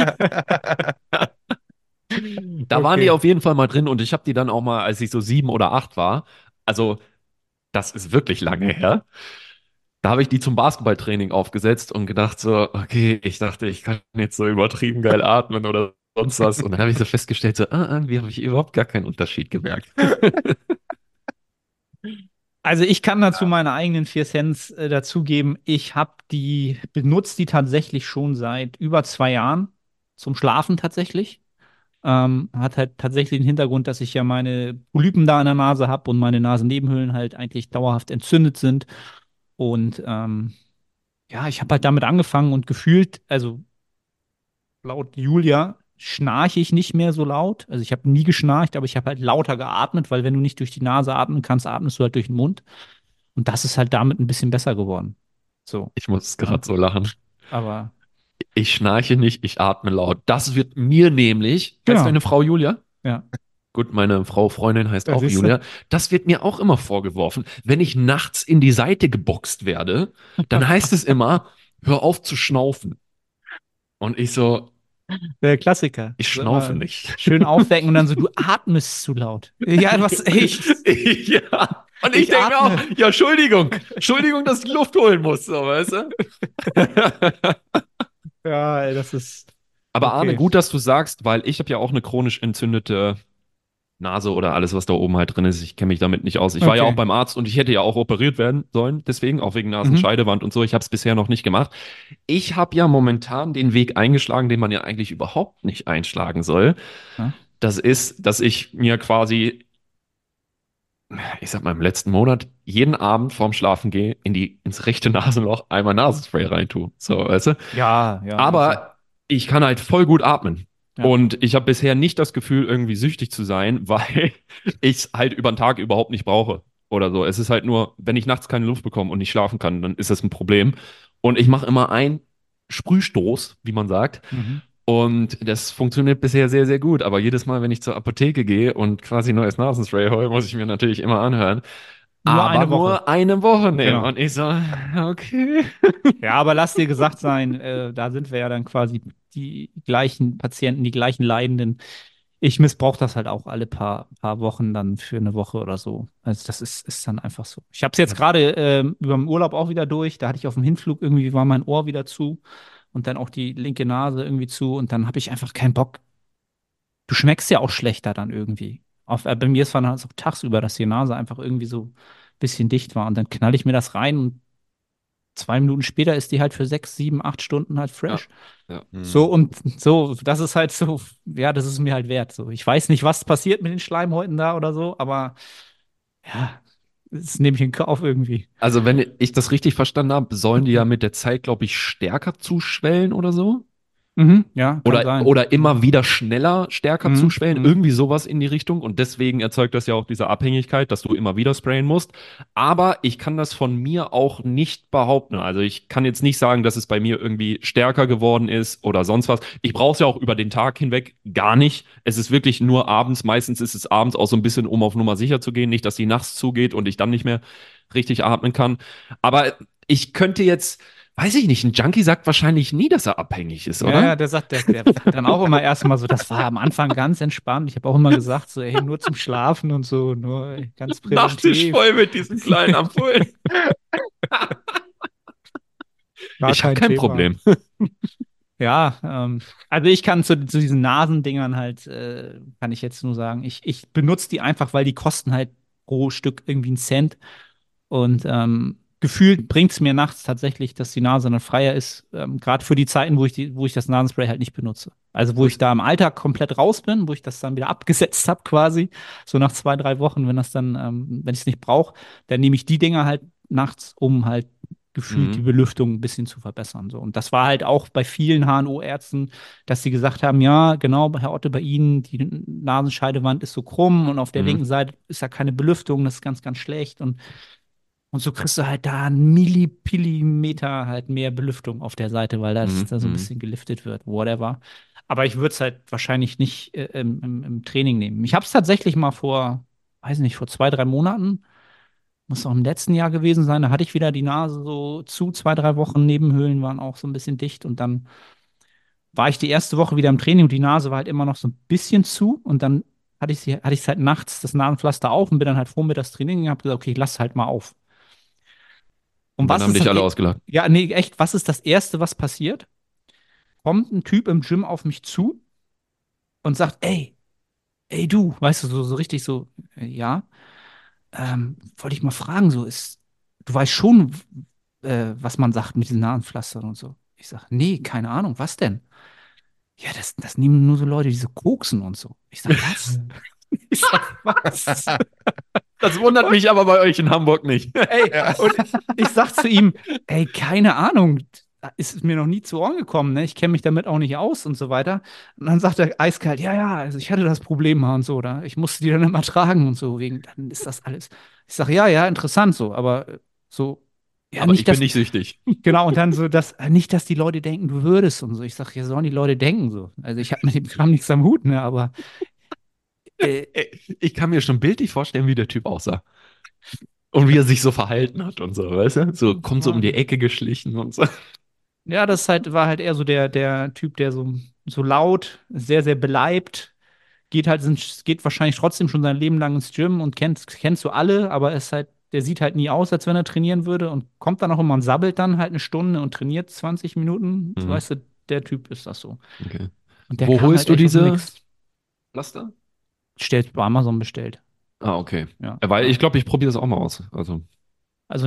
Da waren die Okay. auf jeden Fall mal drin und ich habe die dann auch mal, als ich so 7 oder 8 war, also das ist wirklich lange her, da habe ich die zum Basketballtraining aufgesetzt und gedacht so, okay, ich dachte, ich kann jetzt so übertrieben geil atmen oder sonst was. Und dann habe ich so festgestellt, so, irgendwie habe ich überhaupt gar keinen Unterschied gemerkt. Also ich kann dazu meine eigenen 4 Cents dazugeben. Benutze die tatsächlich schon seit über 2 Jahren zum Schlafen tatsächlich. Hat halt tatsächlich den Hintergrund, dass ich ja meine Polypen da in der Nase habe und meine Nasennebenhöhlen halt eigentlich dauerhaft entzündet sind. Und ja, ich habe halt damit angefangen und gefühlt, also laut Julia schnarche ich nicht mehr so laut. Also ich habe nie geschnarcht, aber ich habe halt lauter geatmet, weil wenn du nicht durch die Nase atmen kannst, atmest du halt durch den Mund. Und das ist halt damit ein bisschen besser geworden. So, Ich muss ne? gerade so lachen. Aber Ich schnarche nicht, ich atme laut. Das wird mir nämlich, heißt genau, deine Frau Julia? ja. Gut, meine Frau Freundin heißt Da auch siehst du. Julia. Das wird mir auch immer vorgeworfen. Wenn ich nachts in die Seite geboxt werde, dann heißt es immer, hör auf zu schnaufen. Und ich so, Der Klassiker. Ich So schnaufe immer nicht. schön aufwecken und dann so, du atmest zu laut. Ja, was echt? Ja. Und ich Ich denke mir auch, atme. ja, Entschuldigung, dass ich Luft holen muss, so, weißt du? Ja, ey, das ist Aber Arne, okay. gut, dass du sagst, weil ich habe ja auch eine chronisch entzündete Nase oder alles, was da oben halt drin ist. Ich kenne mich damit nicht aus. Ich war ja auch Okay. beim Arzt und ich hätte ja auch operiert werden sollen, deswegen, auch wegen Mhm. Nasenscheidewand und so. Ich habe es bisher noch nicht gemacht. Ich habe ja momentan den Weg eingeschlagen, den man ja eigentlich überhaupt nicht einschlagen soll. Ja. Das ist, dass ich mir quasi, ich sag mal, im letzten Monat jeden Abend vorm Schlafen gehe, ins rechte Nasenloch einmal Nasenspray reintue. So, weißt du? Ja, ja, also, Aber ich kann halt voll gut atmen. ja. Und ich habe bisher nicht das Gefühl, irgendwie süchtig zu sein, weil ich es halt über den Tag überhaupt nicht brauche oder so. Es ist halt nur, wenn ich nachts keine Luft bekomme und nicht schlafen kann, dann ist das ein Problem. Und ich mache immer einen Sprühstoß, wie man sagt. Mhm. Und das funktioniert bisher sehr, sehr gut. Aber jedes Mal, wenn ich zur Apotheke gehe und quasi neues Nasenspray hole, muss ich mir natürlich immer anhören. Nur Aber eine Woche. nur eine Woche nehmen. Genau. Und ich so, okay. Ja, aber lass dir gesagt sein, da sind wir ja dann quasi die gleichen Patienten, die gleichen Leidenden. Ich missbrauche das halt auch alle paar Wochen dann für eine Woche oder so. Also das ist dann einfach so. Ich habe es jetzt gerade über den Urlaub auch wieder durch. Da hatte ich auf dem Hinflug irgendwie war mein Ohr wieder zu und dann auch die linke Nase irgendwie zu und dann habe ich einfach keinen Bock. Du schmeckst ja auch schlechter dann irgendwie. Bei mir ist es dann so tagsüber, dass die Nase einfach irgendwie so ein bisschen dicht war und dann knall ich mir das rein und 2 Minuten später ist die halt für 6, 7, 8 Stunden halt Ja, fresh. ja. So Hm. und so, das ist halt so, ja, das ist mir halt wert. So, ich weiß nicht, was passiert mit den Schleimhäuten da oder so, aber ja, das nehme ich in Kauf irgendwie. Also, wenn ich das richtig verstanden habe, sollen die ja mit der Zeit, glaube ich, stärker zuschwellen oder so? Mhm, ja, kann sein. Oder immer wieder schneller stärker Mhm, zuschwellen, mhm, irgendwie sowas in die Richtung. Und deswegen erzeugt das ja auch diese Abhängigkeit, dass du immer wieder sprayen musst. Aber ich kann das von mir auch nicht behaupten. Also ich kann jetzt nicht sagen, dass es bei mir irgendwie stärker geworden ist oder sonst was. Ich brauche es ja auch über den Tag hinweg gar nicht. Es ist wirklich nur abends. Meistens ist es abends auch so ein bisschen, um auf Nummer sicher zu gehen. Nicht, dass die nachts zugeht und ich dann nicht mehr richtig atmen kann. Aber ich könnte jetzt, weiß ich nicht, ein Junkie sagt wahrscheinlich nie, dass er abhängig ist, ja, oder? ja, der sagt dann auch immer erstmal so, das war am Anfang ganz entspannt. Ich habe auch immer gesagt, so, ey, nur zum Schlafen und so, nur ganz Nachttisch präventiv. voll mit diesen kleinen Ampullen. Gar Ich habe kein kein Thema. Problem. Ja, also ich kann zu diesen Nasendingern halt, kann ich jetzt nur sagen, ich benutze die einfach, weil die kosten halt pro Stück irgendwie einen Cent. Und gefühlt bringt es mir nachts tatsächlich, dass die Nase dann freier ist, gerade für die Zeiten, wo ich das Nasenspray halt nicht benutze. Also wo ich Das, da im Alltag komplett raus bin, wo ich das dann wieder abgesetzt habe quasi, so nach 2, 3 Wochen, wenn ich es nicht brauche, dann nehme ich die Dinger halt nachts, um halt gefühlt die mhm, Belüftung ein bisschen zu verbessern. So. Und das war halt auch bei vielen HNO-Ärzten, dass sie gesagt haben, ja, genau, Herr Otte, bei Ihnen, die Nasenscheidewand ist so krumm und auf der mhm, linken Seite ist ja keine Belüftung, das ist ganz, ganz schlecht. Und so kriegst du halt da einen Millipillimeter halt mehr Belüftung auf der Seite, weil das mhm, da so ein mhm. bisschen geliftet wird, whatever. Aber ich würde es halt wahrscheinlich nicht im Training nehmen. Ich habe es tatsächlich mal weiß nicht, vor 2, 3 Monaten, muss auch im letzten Jahr gewesen sein, da hatte ich wieder die Nase so zu, 2, 3 Wochen, Nebenhöhlen waren auch so ein bisschen dicht und dann war ich die erste Woche wieder im Training und die Nase war halt immer noch so ein bisschen zu und dann hatte ich halt nachts das Nasenpflaster auf und bin dann halt vor mir das Training und habe gesagt, okay, ich lass halt mal auf. Und Und dann was haben ist das? dich alle ausgelacht. Ja, nee, echt, was ist das Erste, was passiert? Kommt ein Typ im Gym auf mich zu und sagt, ey du, weißt du, so richtig so, ja, wollte ich mal fragen, du weißt schon, was man sagt mit diesen Nasenpflastern und so. Ich sag, nee, keine Ahnung, was denn? Ja, das nehmen nur so Leute, die so koksen und so. Ich sag, was? Ich sag, was? Das wundert mich aber bei euch in Hamburg nicht. Ey, Ja. und ich sag zu ihm, ey, keine Ahnung, ist es mir noch nie zu Ohren gekommen, ne? Ich kenne mich damit auch nicht aus und so weiter. Und dann sagt er eiskalt, ja, ja, also ich hatte das Problem mal und so, oder? Ich musste die dann immer tragen und so, dann ist das alles. Ich sag, ja, ja, interessant so, aber so, ja, Aber nicht, ich bin dass, nicht süchtig. genau, und dann so, nicht, dass die Leute denken, du würdest und so. Ich sag, ja, sollen die Leute denken so. Also ich habe mit dem Kram nichts am Hut, ne, aber äh, Ich kann mir schon bildlich vorstellen, wie der Typ aussah. Und wie er sich so verhalten hat und so, weißt du? So kommt so um die Ecke geschlichen und so. ja, war halt eher so der Typ, der so so laut, sehr, sehr beleibt, geht wahrscheinlich trotzdem schon sein Leben lang ins Gym und kennt so alle, aber ist halt, der sieht halt nie aus, als wenn er trainieren würde und kommt dann auch immer und sabbelt dann halt eine Stunde und trainiert 20 Minuten. So, Mhm. weißt du, der Typ ist das so. Okay. Und der Wo kam holst halt du echt aus dem diese Nix. Pflaster? Stellt bei Amazon bestellt. Ah, okay. Ja, Weil ja. ich glaube, ich probiere das auch mal aus. Also, Also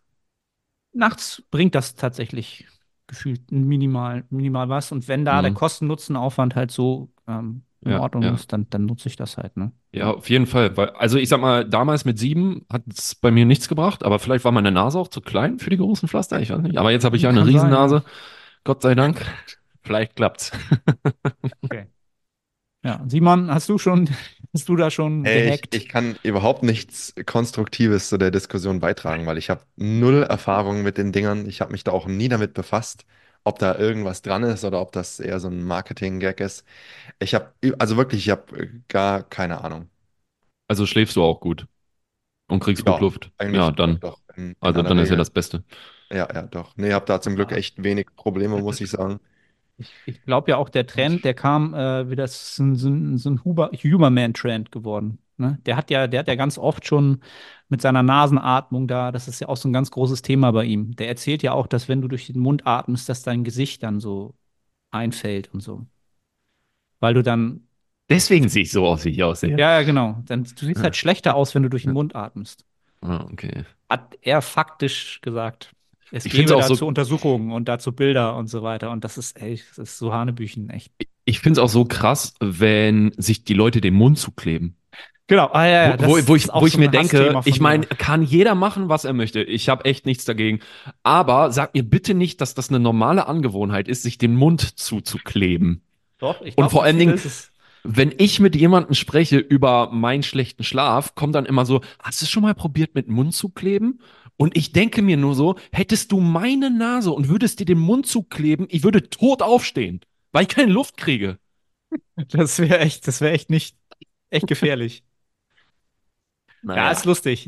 nachts bringt das tatsächlich gefühlt minimal was. Und wenn da der mhm. Kosten-Nutzen-Aufwand halt so in Ja, Ordnung ja. ist, dann nutze ich das halt, ne? Ja, auf jeden Fall. Weil, also ich sag mal, damals mit 7 hat es bei mir nichts gebracht, aber vielleicht war meine Nase auch zu klein für die großen Pflaster, ich weiß nicht. Aber jetzt habe ich ja eine Kann sein, ja. Riesennase, Gott sei Dank. Vielleicht klappt's. Okay. Ja, Simon, hast du da schon Hey, ich gehackt? kann überhaupt nichts Konstruktives zu der Diskussion beitragen, weil ich habe null Erfahrung mit den Dingern. Ich habe mich da auch nie damit befasst, ob da irgendwas dran ist oder ob das eher so ein Marketing-Gag ist. Also wirklich, ich habe gar keine Ahnung. Also schläfst du auch gut und kriegst gut Ja, Luft. Ja, eigentlich doch, dann. doch, in Also aller dann ist ja Regel. das Beste. Ja, ja, doch. Nee, habe da zum Glück Ja. echt wenig Probleme, muss ich sagen. Ich glaube ja auch, der Trend, der kam wieder, das ist so ein Huberman-Trend geworden. Ne? Der hat ja ganz oft schon mit seiner Nasenatmung da, das ist ja auch so ein ganz großes Thema bei ihm. Der erzählt ja auch, dass wenn du durch den Mund atmest, dass dein Gesicht dann so einfällt und so. Weil du dann, Deswegen sehe ich so aus, wie ich aussehe. ja, ja, genau, du siehst Ja, halt schlechter aus, wenn du durch den ja. Mund atmest. Ah, okay. Hat er faktisch gesagt. Es Ich finde es gäbe auch dazu so, Untersuchungen und dazu Bilder und so weiter. Und das ist, ey, das ist so Hanebüchen, echt. ich finde es auch so krass, wenn sich die Leute den Mund zukleben. Genau, ja, Wo, ja, wo, das wo ist ich, wo auch ich so mir ein denke, Hassthema ich von meine, mir. kann jeder machen, was er möchte. Ich habe echt nichts dagegen. Aber sag mir bitte nicht, dass das eine normale Angewohnheit ist, sich den Mund zuzukleben. Doch, ich Und glaube, vor für allen viele Dingen, ist es. wenn ich mit jemandem spreche über meinen schlechten Schlaf, kommt dann immer so, hast du es schon mal probiert, mit Mund zu kleben? Und ich denke mir nur so, hättest du meine Nase und würdest dir den Mund zukleben, ich würde tot aufstehen, weil ich keine Luft kriege. Das wäre echt nicht, echt gefährlich. Ja, ist Naja. lustig.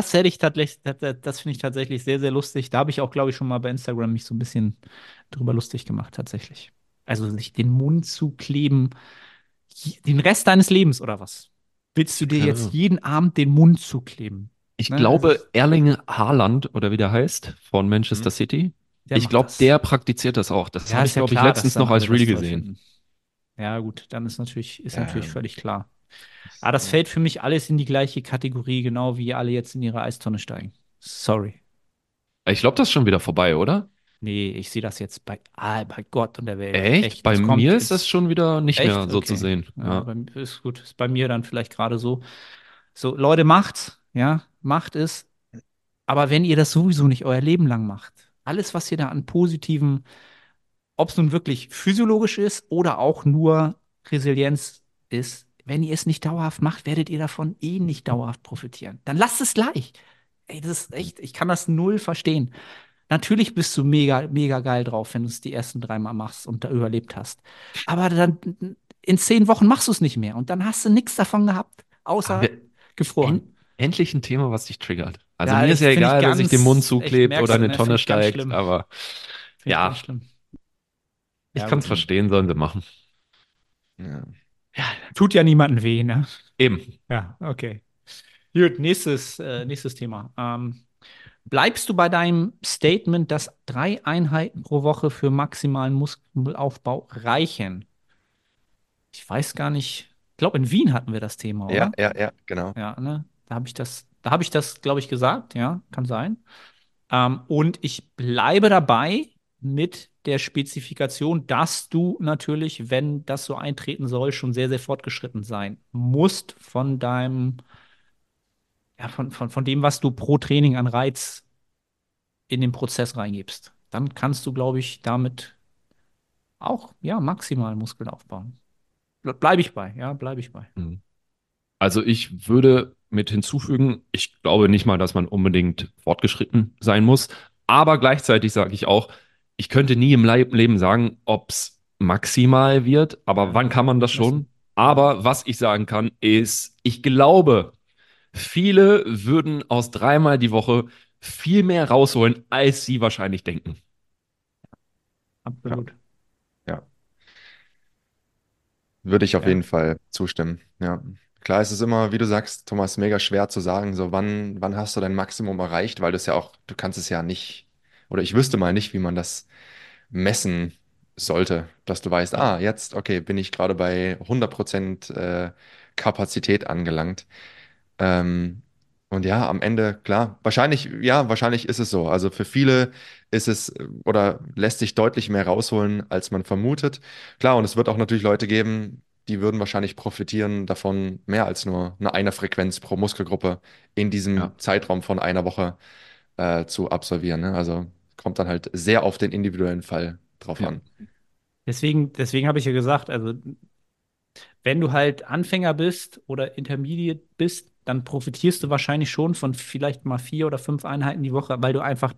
Das finde ich tatsächlich sehr, sehr lustig. Da habe ich auch, glaube ich, schon mal bei Instagram mich so ein bisschen drüber lustig gemacht, tatsächlich. Also sich den Mund zu kleben, den Rest deines Lebens oder was? Willst du dir Keine jetzt Ahnung. jeden Abend den Mund zukleben? Ich Ne? Also, glaube, Erling Haaland, oder wie der heißt, von Hm? Manchester City, der ich macht glaube, das. der praktiziert das auch. Das Ja, habe ist ich, ja glaube ich, klar, dass letztens dann noch alle als Reel das toll gesehen. finden. Ja, gut, dann ist natürlich Ähm, völlig klar. Aber das fällt für mich alles in die gleiche Kategorie, genau wie alle jetzt in ihre Eistonne steigen. Sorry. Ich glaube, das ist schon wieder vorbei, oder? Nee, ich sehe das jetzt bei Gott und der Welt. Echt? Echt, Bei das kommt mir ist das jetzt. schon wieder nicht Echt? mehr so zu Okay. sehen. Ja, Ja. ist gut. Ist bei mir dann vielleicht gerade so. So, Leute, macht's. Ja, macht es. Aber wenn ihr das sowieso nicht euer Leben lang macht, alles, was ihr da an positiven, ob es nun wirklich physiologisch ist oder auch nur Resilienz ist, wenn ihr es nicht dauerhaft macht, werdet ihr davon eh nicht dauerhaft profitieren. Dann lasst es gleich. Ey, das ist echt, ich kann das null verstehen. Natürlich bist du mega, mega geil drauf, wenn du es die ersten 3 Mal machst und da überlebt hast. Aber dann in 10 Wochen machst du es nicht mehr und dann hast du nichts davon gehabt, Aber außer gefroren. endlich ein Thema, was dich triggert. Also Ja, mir ist ich ja finde ich egal, wer sich den Mund ganz, echt zuklebt oder merkst du, eine ne, finde Tonne ich ganz steigt, schlimm. aber Finde ich ganz ja, schlimm. ich Ja, kann es gut. verstehen, sollen sie machen. ja. Ja, tut ja niemandem weh, ne? Eben. Ja, okay. Gut, nächstes Thema. Bleibst du bei deinem Statement, dass 3 Einheiten pro Woche für maximalen Muskelaufbau reichen? Ich weiß gar nicht. Ich glaube, in Wien hatten wir das Thema, Ja, oder? ja, ja, genau. Ja, ne? Da habe ich das, glaube ich, gesagt. Ja, kann sein. Und ich bleibe dabei mit der Spezifikation, dass du natürlich, wenn das so eintreten soll, schon sehr, sehr fortgeschritten sein musst von dem, was du pro Training an Reiz in den Prozess reingibst. Dann kannst du, glaube ich, damit auch, ja, maximal Muskeln aufbauen. Bleibe ich bei, ja, bleibe ich bei. Mhm. Also ich würde mit hinzufügen, ich glaube nicht mal, dass man unbedingt fortgeschritten sein muss, aber gleichzeitig sage ich auch, ich könnte nie im Leben sagen, ob es maximal wird, aber Ja, wann kann man das nicht schon? messen. Ja. Aber was ich sagen kann, ist, ich glaube, viele würden aus 3-mal die Woche viel mehr rausholen, als sie wahrscheinlich denken. Ja, Absolut. ja. Würde ich auf Ja. jeden Fall zustimmen. Ja. Klar, es ist immer, wie du sagst, Thomas, mega schwer zu sagen, so wann hast du dein Maximum erreicht, weil du kannst es ja nicht, oder ich wüsste mal nicht, wie man das messen sollte, dass du weißt, Ja. jetzt, okay, bin ich gerade bei 100% Kapazität angelangt. Ähm, und ja, am Ende, klar, wahrscheinlich ist es so. Also für viele ist es oder lässt sich deutlich mehr rausholen, als man vermutet. Klar, und es wird auch natürlich Leute geben, die würden wahrscheinlich profitieren davon, mehr als nur eine Frequenz pro Muskelgruppe in Ja, diesem Zeitraum von einer Woche zu absolvieren. Ne? Also kommt dann halt sehr auf den individuellen Fall drauf ja. an. Deswegen habe ich ja gesagt, also wenn du halt Anfänger bist oder Intermediate bist, dann profitierst du wahrscheinlich schon von vielleicht mal 4 oder 5 Einheiten die Woche, weil du einfach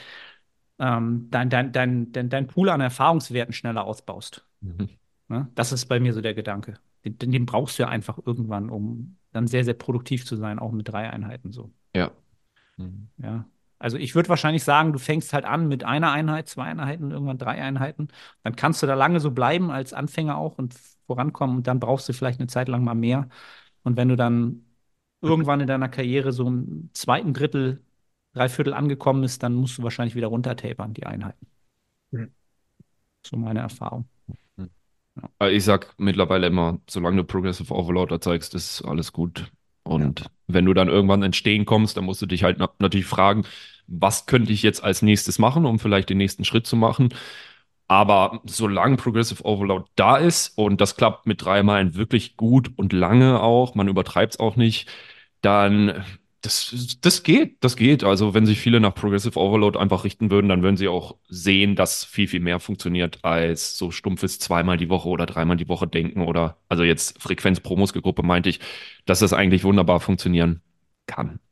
dein Pool an Erfahrungswerten schneller ausbaust. Mhm. Ne? Das ist bei mir so der Gedanke. Den brauchst du ja einfach irgendwann, um dann sehr, sehr produktiv zu sein, auch mit 3 Einheiten so. Ja. Mhm. Ja. Also ich würde wahrscheinlich sagen, du fängst halt an mit 1 Einheit, 2 Einheiten, irgendwann 3 Einheiten. Dann kannst du da lange so bleiben als Anfänger auch und vorankommen und dann brauchst du vielleicht eine Zeit lang mal mehr. Und wenn du dann irgendwann in deiner Karriere so im zweiten Drittel, Dreiviertel angekommen bist, dann musst du wahrscheinlich wieder runtertapern, die Einheiten. Mhm. So meine Erfahrung. Ja. Ich sag mittlerweile immer, solange du Progressive Overload erzeugst, ist alles gut. Ja. Und wenn du dann irgendwann ins Stehen kommst, dann musst du dich halt natürlich fragen, was könnte ich jetzt als nächstes machen, um vielleicht den nächsten Schritt zu machen. Aber solange Progressive Overload da ist und das klappt mit 3 Meilen wirklich gut und lange auch, man übertreibt es auch nicht, dann das geht, das geht. Also wenn sich viele nach Progressive Overload einfach richten würden, dann würden sie auch sehen, dass viel, viel mehr funktioniert als so stumpfes 2 Mal die Woche oder 3 Mal die Woche denken oder, also jetzt Frequenz pro Muskelgruppe meinte ich, dass das eigentlich wunderbar funktionieren kann.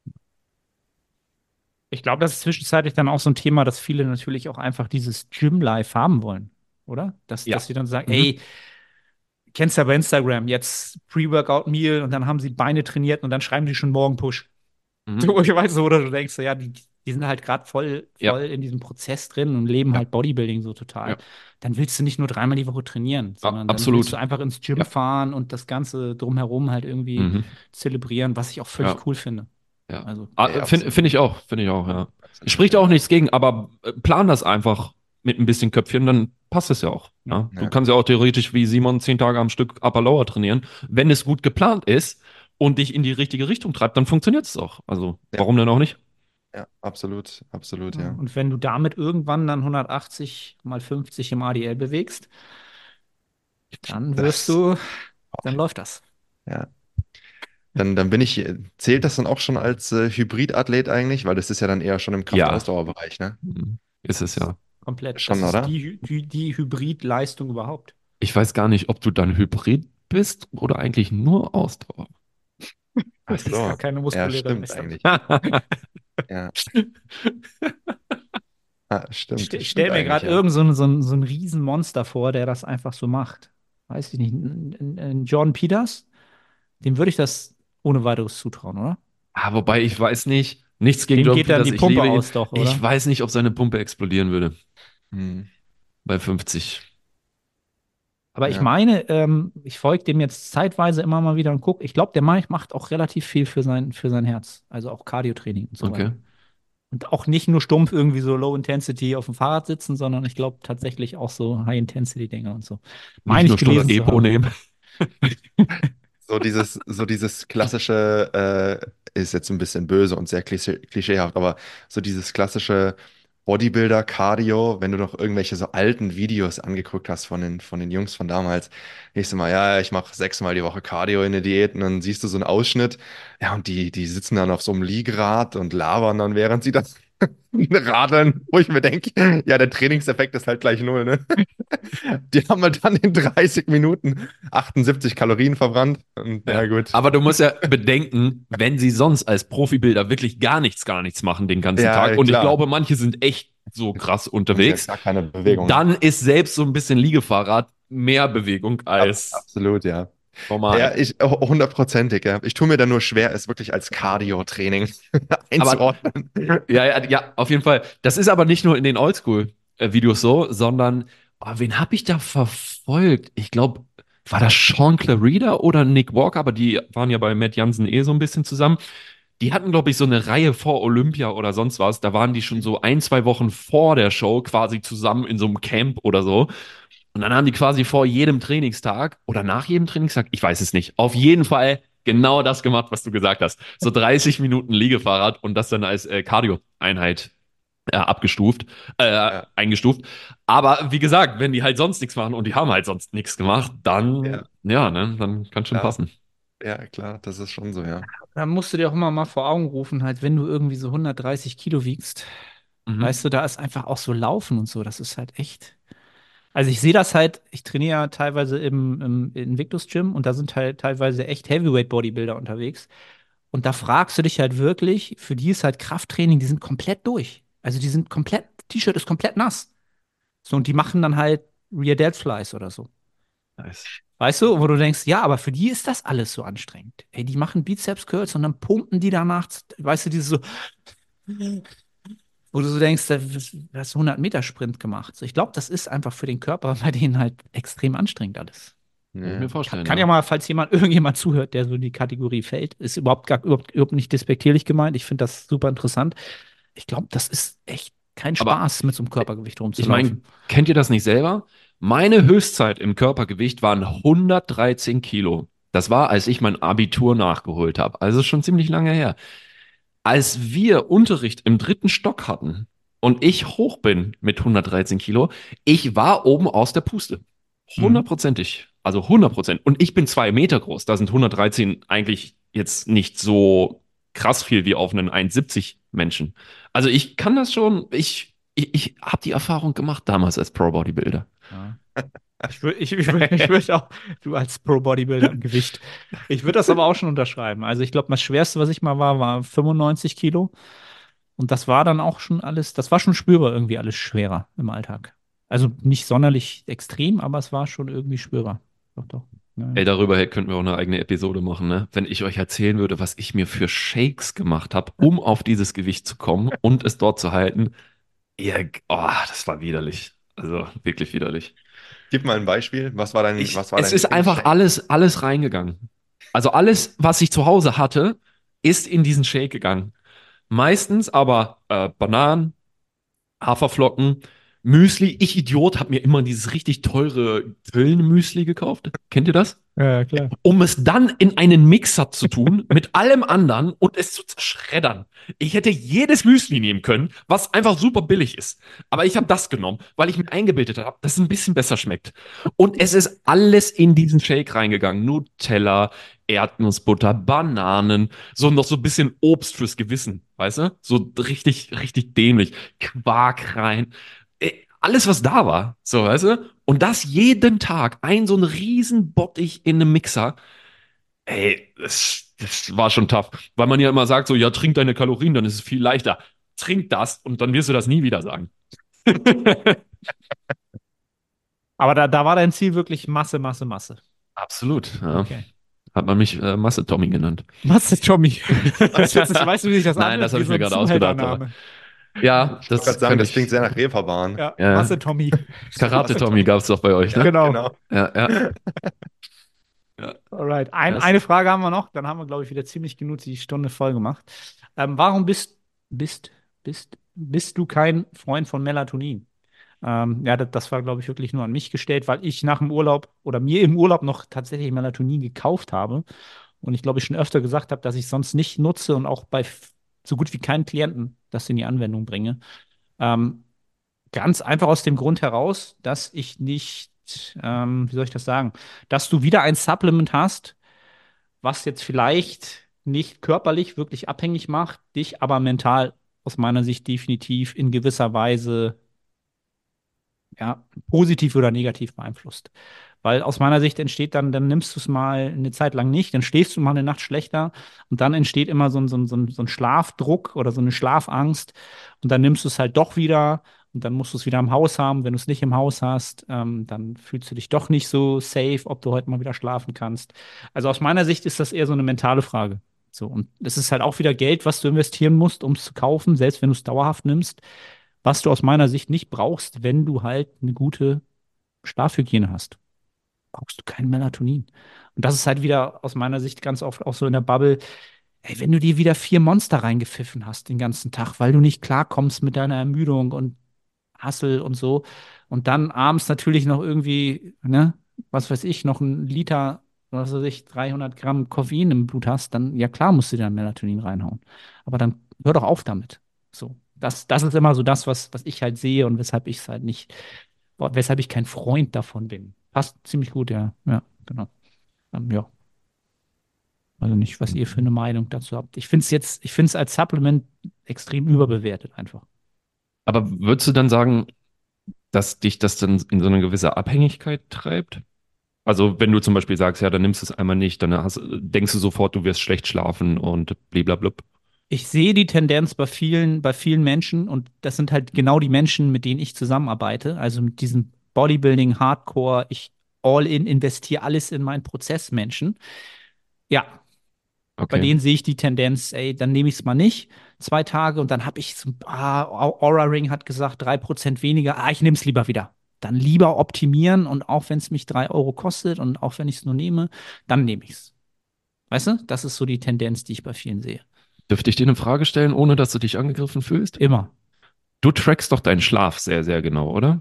Ich glaube, das ist zwischenzeitlich dann auch so ein Thema, dass viele natürlich auch einfach dieses Gym-Life haben wollen, oder? Dass Ja. sie dann sagen, Mhm. ey, kennst ja bei Instagram, jetzt Pre-Workout-Meal und dann haben sie Beine trainiert und dann schreiben die schon morgen Push. Mhm. So, ich weiß so, oder du denkst so, ja, die sind halt gerade Ja, voll in diesem Prozess drin und leben ja, halt Bodybuilding so total. ja. Dann willst du nicht nur 3 Mal die Woche trainieren, sondern dann willst du Absolut. einfach ins Gym Ja. fahren und das Ganze drumherum halt irgendwie Mhm. zelebrieren, was ich auch völlig Ja. cool finde. Ja. Also, Nee, Find absolut. ich auch, ja. ja. Absolut, Spricht auch ja. nichts gegen, aber plan das einfach mit ein bisschen Köpfchen, dann passt es ja auch. Ja. Ja? Du Ja. kannst ja auch theoretisch wie Simon 10 Tage am Stück Upper Lower trainieren. Wenn es gut geplant ist und dich in die richtige Richtung treibt, dann funktioniert es auch. Also, Ja. warum denn auch nicht? Ja, absolut, absolut, Ja, ja. und wenn du damit irgendwann dann 180 mal 50 im ADL bewegst, dann Das, dann läuft das. ja. Dann zählt das dann auch schon als Hybridathlet eigentlich, weil das ist ja dann eher schon im Ja, Kraftausdauerbereich, ne? ist es ja. Komplett. Das Schon, ist oder? die Hybridleistung überhaupt. Ich weiß gar nicht, ob du dann Hybrid bist oder eigentlich nur Ausdauer. Ach Das ist gar so. keine Ja, muskuläre stimmt Leistung. eigentlich. Ja, Ich stimmt stell mir eigentlich, gerade ja. so ein Riesenmonster vor, der das einfach so macht. Weiß ich nicht. Ein Jordan Peters, dem würde ich das ohne weiteres zutrauen, oder? Wobei ich weiß nicht, nichts gegen Dem Jordan geht dann Peters, die ich Pumpe liebe ihn. aus, doch, Ich oder? weiß nicht, ob seine Pumpe explodieren würde Hm, bei 50. Aber ich ja. meine, ich folge dem jetzt zeitweise immer mal wieder und gucke. Ich glaube, der macht auch relativ viel für sein Herz. Also auch Cardio-Training und so Okay. weiter. Und auch nicht nur stumpf irgendwie so Low Intensity auf dem Fahrrad sitzen, sondern ich glaube tatsächlich auch so High Intensity Dinge und so. Nicht Meine nur ich stulle gelesen zu Repo haben. nehmen. So dieses klassische, ist jetzt ein bisschen böse und sehr klischeehaft, aber so dieses klassische Bodybuilder-Cardio, wenn du noch irgendwelche so alten Videos angeguckt hast von den Jungs von damals, ich so mal, ja, ich mache 6-mal die Woche Cardio in der Diät und dann siehst du so einen Ausschnitt, ja, und die sitzen dann auf so einem Liegerad und labern dann, während sie das radeln, wo ich mir denke, ja, der Trainingseffekt ist halt gleich null, ne? Die haben halt dann in 30 Minuten 78 Kalorien verbrannt. Und ja, Ja. gut. Aber du musst ja bedenken, wenn sie sonst als Profibilder wirklich gar nichts machen den ganzen Tag, Ja, und ich klar. glaube, manche sind echt so krass Haben sie ja unterwegs, gar keine Bewegung, ne? dann ist selbst so ein bisschen Liegefahrrad mehr Bewegung als Absolut, ja. Ja, normal. hundertprozentig, ja. Ich tue mir da nur schwer, es wirklich als Cardio-Training Aber einzuordnen. ja, auf jeden Fall. Das ist aber nicht nur in den Oldschool-Videos so, sondern wen habe ich da verfolgt? Ich glaube, war das Sean Clarida oder Nick Walker, aber die waren ja bei Matt Jansen so ein bisschen zusammen. Die hatten, glaube ich, so eine Reihe vor Olympia oder sonst was. Da waren die schon so 1, 2 Wochen vor der Show quasi zusammen in so einem Camp oder so. Und dann haben die quasi vor jedem Trainingstag oder nach jedem Trainingstag, ich weiß es nicht, auf jeden Fall genau das gemacht, was du gesagt hast. So 30 Minuten Liegefahrrad und das dann als Cardio-Einheit abgestuft, Ja, eingestuft. Aber wie gesagt, wenn die halt sonst nichts machen und die haben halt sonst nichts gemacht, dann, ja, ja, ne, dann kann schon klar. passen. Ja, klar, das ist schon so, ja. Da musst du dir auch immer mal vor Augen rufen, halt, wenn du irgendwie so 130 Kilo wiegst, weißt Mhm. du, da ist einfach auch so Laufen und so, das ist halt echt. Also ich sehe das halt, ich trainiere ja teilweise im Invictus Gym und da sind halt teilweise echt Heavyweight Bodybuilder unterwegs. Und da fragst du dich halt wirklich, für die ist halt Krafttraining, die sind komplett durch. Also die sind komplett, T-Shirt ist komplett nass. So, und die machen dann halt Rear Dead Flies oder so. Nice. Weißt du, wo du denkst, ja, aber für die ist das alles so anstrengend. Ey, die machen Bizeps Curls und dann pumpen die danach, weißt du, diese so, wo du so denkst, da hast du 100 Meter Sprint gemacht. So, ich glaube, das ist einfach für den Körper bei denen halt extrem anstrengend alles. Kann ich Ja. mir vorstellen, Kann ja ja. mal, falls irgendjemand zuhört, der so in die Kategorie fällt, ist überhaupt nicht despektierlich gemeint. Ich finde das super interessant. Ich glaube, das ist echt kein Aber Spaß, mit so einem Körpergewicht ich meine, rumzulaufen. kennt ihr das nicht selber? Meine Höchstzeit im Körpergewicht waren 113 Kilo. Das war, als ich mein Abitur nachgeholt habe. Also schon ziemlich lange her. Als wir Unterricht im 3. Stock hatten und ich hoch bin mit 113 Kilo, ich war oben aus der Puste. Mhm. Hundertprozentig. Also 100%. Und ich bin 2 Meter groß. Da sind 113 eigentlich jetzt nicht so krass viel wie auf einen 1,70 Menschen. Also ich kann das schon, ich habe die Erfahrung gemacht damals als Pro-Bodybuilder. Ja. Ich würd auch, du als Pro-Bodybuilder im Gewicht. Ich würde das aber auch schon unterschreiben. Also ich glaube, das Schwerste, was ich mal war 95 Kilo. Und das war dann auch schon alles, das war schon spürbar irgendwie alles schwerer im Alltag. Also nicht sonderlich extrem, aber es war schon irgendwie spürbar. Doch, doch. Naja. Ey, darüber könnten wir auch eine eigene Episode machen, ne? Wenn ich euch erzählen würde, was ich mir für Shakes gemacht habe, um auf dieses Gewicht zu kommen und es dort zu halten. Das war widerlich. Also wirklich widerlich. Gib mal ein Beispiel. Was war Es dein ist einfach Lieblingsshake? alles reingegangen. Also alles, was ich zu Hause hatte, ist in diesen Shake gegangen. Meistens aber Bananen, Haferflocken, Müsli. Ich Idiot, habe mir immer dieses richtig teure Grillen-Müsli gekauft. Kennt ihr das? Ja, klar. Um es dann in einen Mixer zu tun mit allem anderen und es zu zerschreddern. Ich hätte jedes Müsli nehmen können, was einfach super billig ist. Aber ich habe das genommen, weil ich mir eingebildet habe, dass es ein bisschen besser schmeckt. Und es ist alles in diesen Shake reingegangen. Nutella, Erdnussbutter, Bananen, so noch so ein bisschen Obst fürs Gewissen, weißt du? So richtig, richtig dämlich. Quark rein. Alles, was da war, so, weißt du? Und das jeden Tag, so ein riesen Bottich in einem Mixer. Ey, das war schon tough. Weil man ja immer sagt, so, ja, trink deine Kalorien, dann ist es viel leichter. Trink das und dann wirst du das nie wieder sagen. Aber da war dein Ziel wirklich Masse, Masse, Masse. Absolut, ja. Okay. Hat man mich Masse Tommy genannt. Masse Tommy. Das hört sich, weißt du, wie sich das Nein, anhört? das habe Wie ich so mir ein gerade ausgedacht, aber Zuhältername. ja, Ich wollte gerade das sagen, könnte das klingt ich. sehr nach Reeperbahn. Ja, Ja, Masse Tommy. Karate Masse Tommy Tommy. gab es doch bei euch, Ja, ne? Genau. genau. Ja, ja, ja. Alright. Das, Eine Frage haben wir noch, dann haben wir, glaube ich, wieder ziemlich genug die Stunde voll gemacht. Warum bist du kein Freund von Melatonin? Ja, das war, glaube ich, wirklich nur an mich gestellt, weil ich nach dem Urlaub oder mir im Urlaub noch tatsächlich Melatonin gekauft habe. Und ich glaube, ich schon öfter gesagt habe, dass ich es sonst nicht nutze und auch bei so gut wie keinen Klienten das in die Anwendung bringe. Ähm, Ganz einfach aus dem Grund heraus, dass ich nicht, wie soll ich das sagen, dass du wieder ein Supplement hast, was jetzt vielleicht nicht körperlich wirklich abhängig macht, dich aber mental aus meiner Sicht definitiv in gewisser Weise ja, positiv oder negativ beeinflusst. Weil aus meiner Sicht entsteht dann nimmst du es mal eine Zeit lang nicht, dann schläfst du mal eine Nacht schlechter und dann entsteht immer so ein Schlafdruck oder so eine Schlafangst und dann nimmst du es halt doch wieder und dann musst du es wieder im Haus haben. Wenn du es nicht im Haus hast, dann fühlst du dich doch nicht so safe, ob du heute mal wieder schlafen kannst. Also aus meiner Sicht ist das eher so eine mentale Frage. So, und es ist halt auch wieder Geld, was du investieren musst, um es zu kaufen, selbst wenn du es dauerhaft nimmst, was du aus meiner Sicht nicht brauchst, wenn du halt eine gute Schlafhygiene hast. brauchst du kein Melatonin. Und das ist halt wieder aus meiner Sicht ganz oft auch so in der Bubble, ey, wenn du dir wieder 4 Monster reingepfiffen hast den ganzen Tag, weil du nicht klarkommst mit deiner Ermüdung und Hassel und so, und dann abends natürlich noch irgendwie, ne, was weiß ich, noch ein Liter, was weiß ich, 300 Gramm Koffein im Blut hast, dann, ja klar, musst du dir dann Melatonin reinhauen. Aber dann hör doch auf damit. So. Das ist immer so das, was ich halt sehe und weshalb ich es halt nicht, weshalb ich kein Freund davon bin. Passt ziemlich gut, ja. Ja, genau. Ja. Also nicht, was ihr für eine Meinung dazu habt. Ich finde es als Supplement extrem überbewertet einfach. Aber würdest du dann sagen, dass dich das dann in so eine gewisse Abhängigkeit treibt? Also wenn du zum Beispiel sagst, ja, dann nimmst du es einmal nicht, dann denkst du sofort, du wirst schlecht schlafen und blablabla. Ich sehe die Tendenz bei vielen Menschen und das sind halt genau die Menschen, mit denen ich zusammenarbeite. Also mit diesem Bodybuilding, Hardcore, ich all in investiere alles in meinen Prozess Menschen. Ja, bei Okay. denen sehe ich die Tendenz, ey, dann nehme ich es mal nicht, 2 Tage und dann habe ich so, Aura Ring hat gesagt, 3% weniger, ich nehme es lieber wieder. Dann lieber optimieren und auch wenn es mich 3 € kostet und auch wenn ich es nur nehme, dann nehme ich es. Weißt du? Das ist so die Tendenz, die ich bei vielen sehe. Dürfte ich dir eine Frage stellen, ohne dass du dich angegriffen fühlst? Immer. Du trackst doch deinen Schlaf sehr, sehr genau, oder?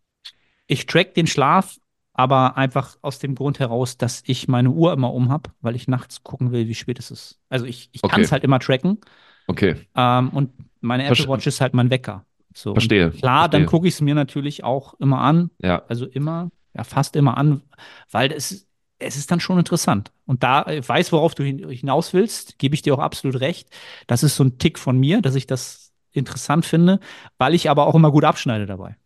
Ich track den Schlaf, aber einfach aus dem Grund heraus, dass ich meine Uhr immer um habe, weil ich nachts gucken will, wie spät es ist. Also ich kann Okay, es halt immer tracken. okay. Und meine Apple Ver Watch ist halt mein Wecker. So, und verstehe, klar, dann verstehe. gucke ich es mir natürlich auch immer an. Ja, Also immer, ja, fast immer an, weil es ist dann schon interessant. Und da ich weiß, worauf du hinaus willst, gebe ich dir auch absolut recht. Das ist so ein Tick von mir, dass ich das interessant finde, weil ich aber auch immer gut abschneide dabei.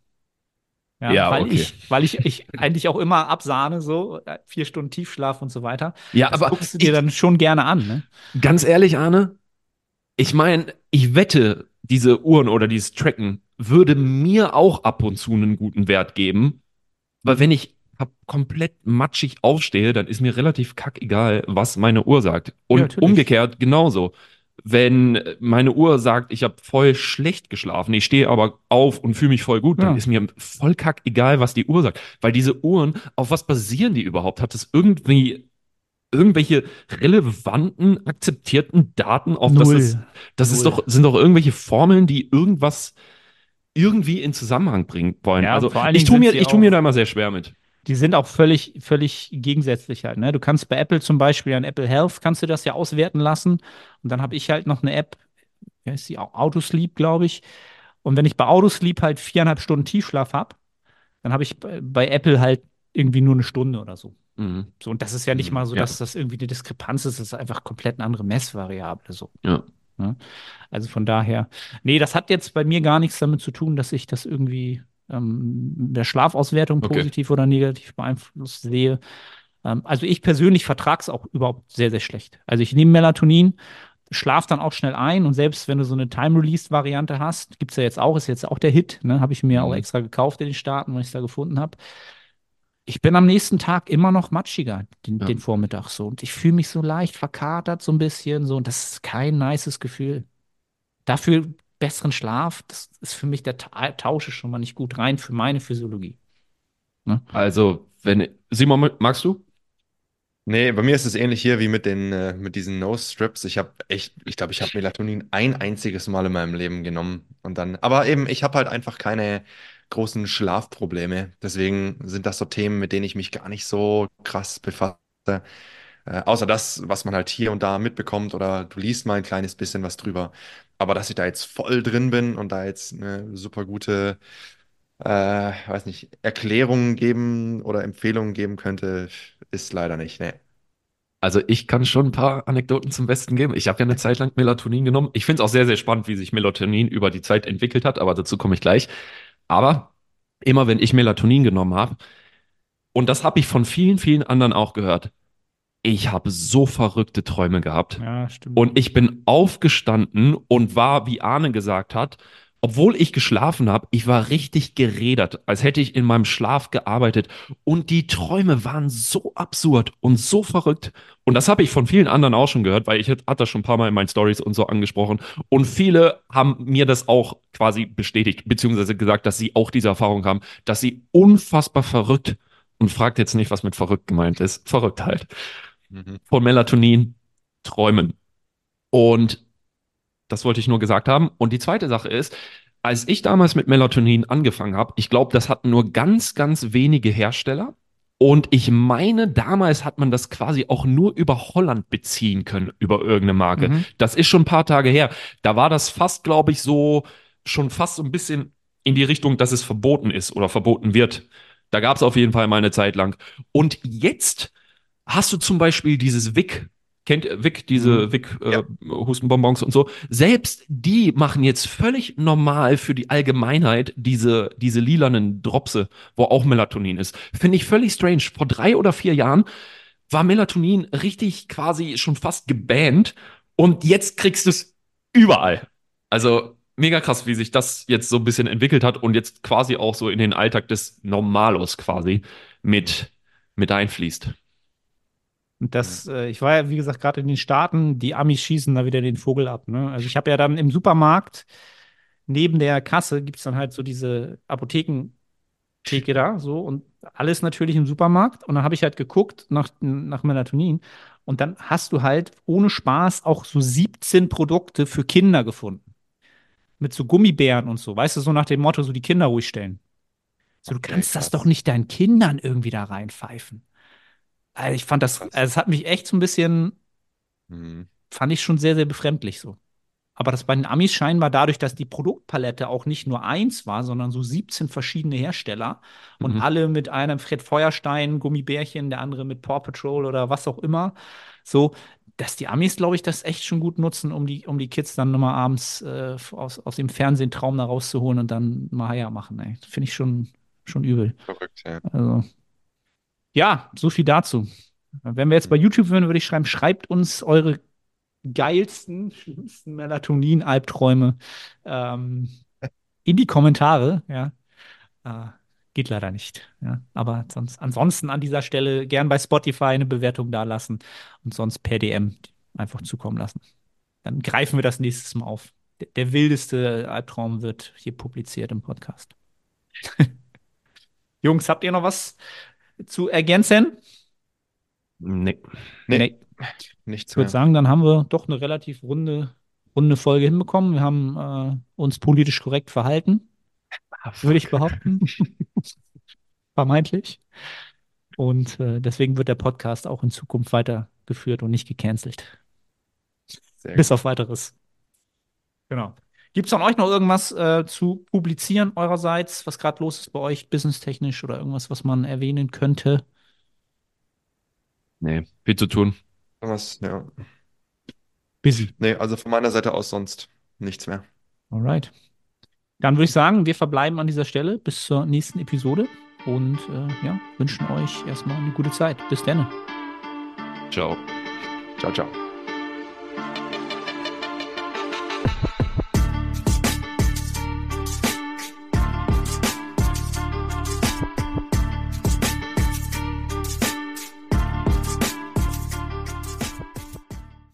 Ja, ja, okay. ich eigentlich auch immer absahne, so 4 Stunden Tiefschlaf und so weiter. Ja, Das aber guckst du dir dann schon gerne an, ne? ganz ehrlich, Arne, ich meine, ich wette, diese Uhren oder dieses Tracken würde mir auch ab und zu einen guten Wert geben, weil Mhm. wenn ich komplett matschig aufstehe, dann ist mir relativ kackegal, was meine Uhr sagt. Ja, Und natürlich. umgekehrt genauso. Wenn meine Uhr sagt, ich habe voll schlecht geschlafen, ich stehe aber auf und fühle mich voll gut, dann Ja, ist mir voll kackegal, was die Uhr sagt. Weil diese Uhren, auf was basieren die überhaupt? Hat es irgendwie irgendwelche relevanten, akzeptierten Daten, auf null. das ist Null. doch, sind doch irgendwelche Formeln, die irgendwas irgendwie in Zusammenhang bringen wollen. Ja, Also vor allen Dingen sind sie ich tu mir auch, da immer sehr schwer mit. die sind auch völlig gegensätzlich halt, ne? Du kannst bei Apple zum Beispiel an Apple Health kannst du das ja auswerten lassen. Und dann habe ich halt noch eine App, wie heißt die? Autosleep, glaube ich. Und wenn ich bei Autosleep halt 4,5 Stunden Tiefschlaf habe, dann habe ich bei Apple halt irgendwie nur eine Stunde oder so. Mhm. So, und das ist ja nicht mal Mhm. so, Ja, dass das irgendwie eine Diskrepanz ist, das ist einfach komplett eine andere Messvariable. So. ja, Ne? Also von daher, nee, das hat jetzt bei mir gar nichts damit zu tun, dass ich das irgendwie der Schlafauswertung okay. positiv oder negativ beeinflusst sehe. Also ich persönlich vertrage es auch überhaupt sehr, sehr schlecht. Also ich nehme Melatonin, schlaf dann auch schnell ein und selbst wenn du so eine Time-Release-Variante hast, gibt es ja jetzt auch, ist jetzt auch der Hit, ne? Habe ich mir auch Mhm. extra gekauft in den Staaten, weil ich es da gefunden habe. Ich bin am nächsten Tag immer noch matschiger, Ja. den Vormittag so. Und ich fühle mich so leicht verkatert, so ein bisschen so. Und das ist kein nices Gefühl. Dafür besseren Schlaf, das ist für mich der Tausche schon mal nicht gut rein für meine Physiologie. Ne? Also, wenn, Simon, magst du? Nee, bei mir ist es ähnlich hier wie mit diesen Nose-Strips. Ich glaube, ich habe Melatonin ein einziges Mal in meinem Leben genommen und dann, aber eben, ich habe halt einfach keine großen Schlafprobleme. Deswegen sind das so Themen, mit denen ich mich gar nicht so krass befasse. Außer das, was man halt hier und da mitbekommt oder du liest mal ein kleines bisschen was drüber. Aber dass ich da jetzt voll drin bin und da jetzt eine super gute, weiß nicht, Erklärungen geben oder Empfehlungen geben könnte, ist leider nicht. Nee. Also, ich kann schon ein paar Anekdoten zum Besten geben. Ich habe ja eine Zeit lang Melatonin genommen. Ich finde es auch sehr, sehr spannend, wie sich Melatonin über die Zeit entwickelt hat, aber dazu komme ich gleich. Aber immer wenn ich Melatonin genommen habe, und das habe ich von vielen, vielen anderen auch gehört, ich habe so verrückte Träume gehabt. Ja, stimmt. Und ich bin aufgestanden und war, wie Arne gesagt hat, obwohl ich geschlafen habe, ich war richtig gerädert, als hätte ich in meinem Schlaf gearbeitet. Und die Träume waren so absurd und so verrückt. Und das habe ich von vielen anderen auch schon gehört, weil ich hatte das schon ein paar Mal in meinen Stories und so angesprochen. Und viele haben mir das auch quasi bestätigt, beziehungsweise gesagt, dass sie auch diese Erfahrung haben, dass sie unfassbar verrückt und fragt jetzt nicht, was mit verrückt gemeint ist. Verrückt halt. Mhm. Von Melatonin träumen. Und das wollte ich nur gesagt haben. Und die zweite Sache ist, als ich damals mit Melatonin angefangen habe, ich glaube, das hatten nur ganz, ganz wenige Hersteller. Und ich meine, damals hat man das quasi auch nur über Holland beziehen können, über irgendeine Marke. Mhm. Das ist schon ein paar Tage her. Da war das fast, glaube ich, so schon fast so ein bisschen in die Richtung, dass es verboten ist oder verboten wird. Da gab es auf jeden Fall mal eine Zeit lang. Und jetzt hast du zum Beispiel dieses Vic, kennt ihr Vic, diese Mhm. Vic Ja, Hustenbonbons und so, selbst die machen jetzt völlig normal für die Allgemeinheit diese lilanen Dropse, wo auch Melatonin ist. Finde ich völlig strange. Vor 3 oder 4 Jahren war Melatonin richtig quasi schon fast gebannt und jetzt kriegst du es überall. Also mega krass, wie sich das jetzt so ein bisschen entwickelt hat und jetzt quasi auch so in den Alltag des Normalos quasi mit, mit einfließt. Und ja. ich war ja, wie gesagt, gerade in den Staaten, die Amis schießen da wieder den Vogel ab. Ne? Also ich habe ja dann im Supermarkt, neben der Kasse, gibt es dann halt so diese Apothekentheke da, so und alles natürlich im Supermarkt. Und dann habe ich halt geguckt nach Melatonin. Und dann hast du halt ohne Spaß auch so 17 Produkte für Kinder gefunden. Mit so Gummibären und so. Weißt du, so nach dem Motto, so die Kinder ruhig stellen. So, du Okay, kannst das doch krass. nicht deinen Kindern irgendwie da reinpfeifen. Also ich fand das, Krass. also es hat mich echt so ein bisschen, Mhm. fand ich schon sehr, sehr befremdlich so. Aber das bei den Amis scheinbar dadurch, dass die Produktpalette auch nicht nur eins war, sondern so 17 verschiedene Hersteller und Mhm. alle mit einem Fred Feuerstein, Gummibärchen, der andere mit Paw Patrol oder was auch immer. So, dass die Amis, glaube ich, das echt schon gut nutzen, um die Kids dann nochmal abends aus dem Fernsehtraum da rauszuholen und dann mal Heier machen. Ey. Finde ich schon übel. Verrückt, ja. Also, ja, so viel dazu. Wenn wir jetzt bei YouTube würden, würde ich schreiben, schreibt uns eure geilsten, schlimmsten Melatonin-Albträume ähm, in die Kommentare. Ja. Äh, geht leider nicht. Ja. Aber ansonsten an dieser Stelle gern bei Spotify eine Bewertung dalassen und sonst per DM einfach zukommen lassen. Dann greifen wir das nächstes Mal auf. Der wildeste Albtraum wird hier publiziert im Podcast. Jungs, habt ihr noch was zu ergänzen? Nee. Nee, Nee. nichts Ich würde mehr. sagen, dann haben wir doch eine relativ runde Folge hinbekommen. Wir haben uns politisch korrekt verhalten, Ah, würde ich fuck. behaupten, vermeintlich. Und deswegen wird der Podcast auch in Zukunft weitergeführt und nicht gecancelt. Sehr Bis gut. auf weiteres. Genau. Gibt es von euch noch irgendwas zu publizieren eurerseits, was gerade los ist bei euch, businesstechnisch oder irgendwas, was man erwähnen könnte? Nee, viel zu tun. Was, ja. Busy. Nee, also von meiner Seite aus sonst nichts mehr. Alright. Dann würde ich sagen, wir verbleiben an dieser Stelle bis zur nächsten Episode und ja, wünschen euch erstmal eine gute Zeit. Bis dann. Ciao. Ciao, ciao.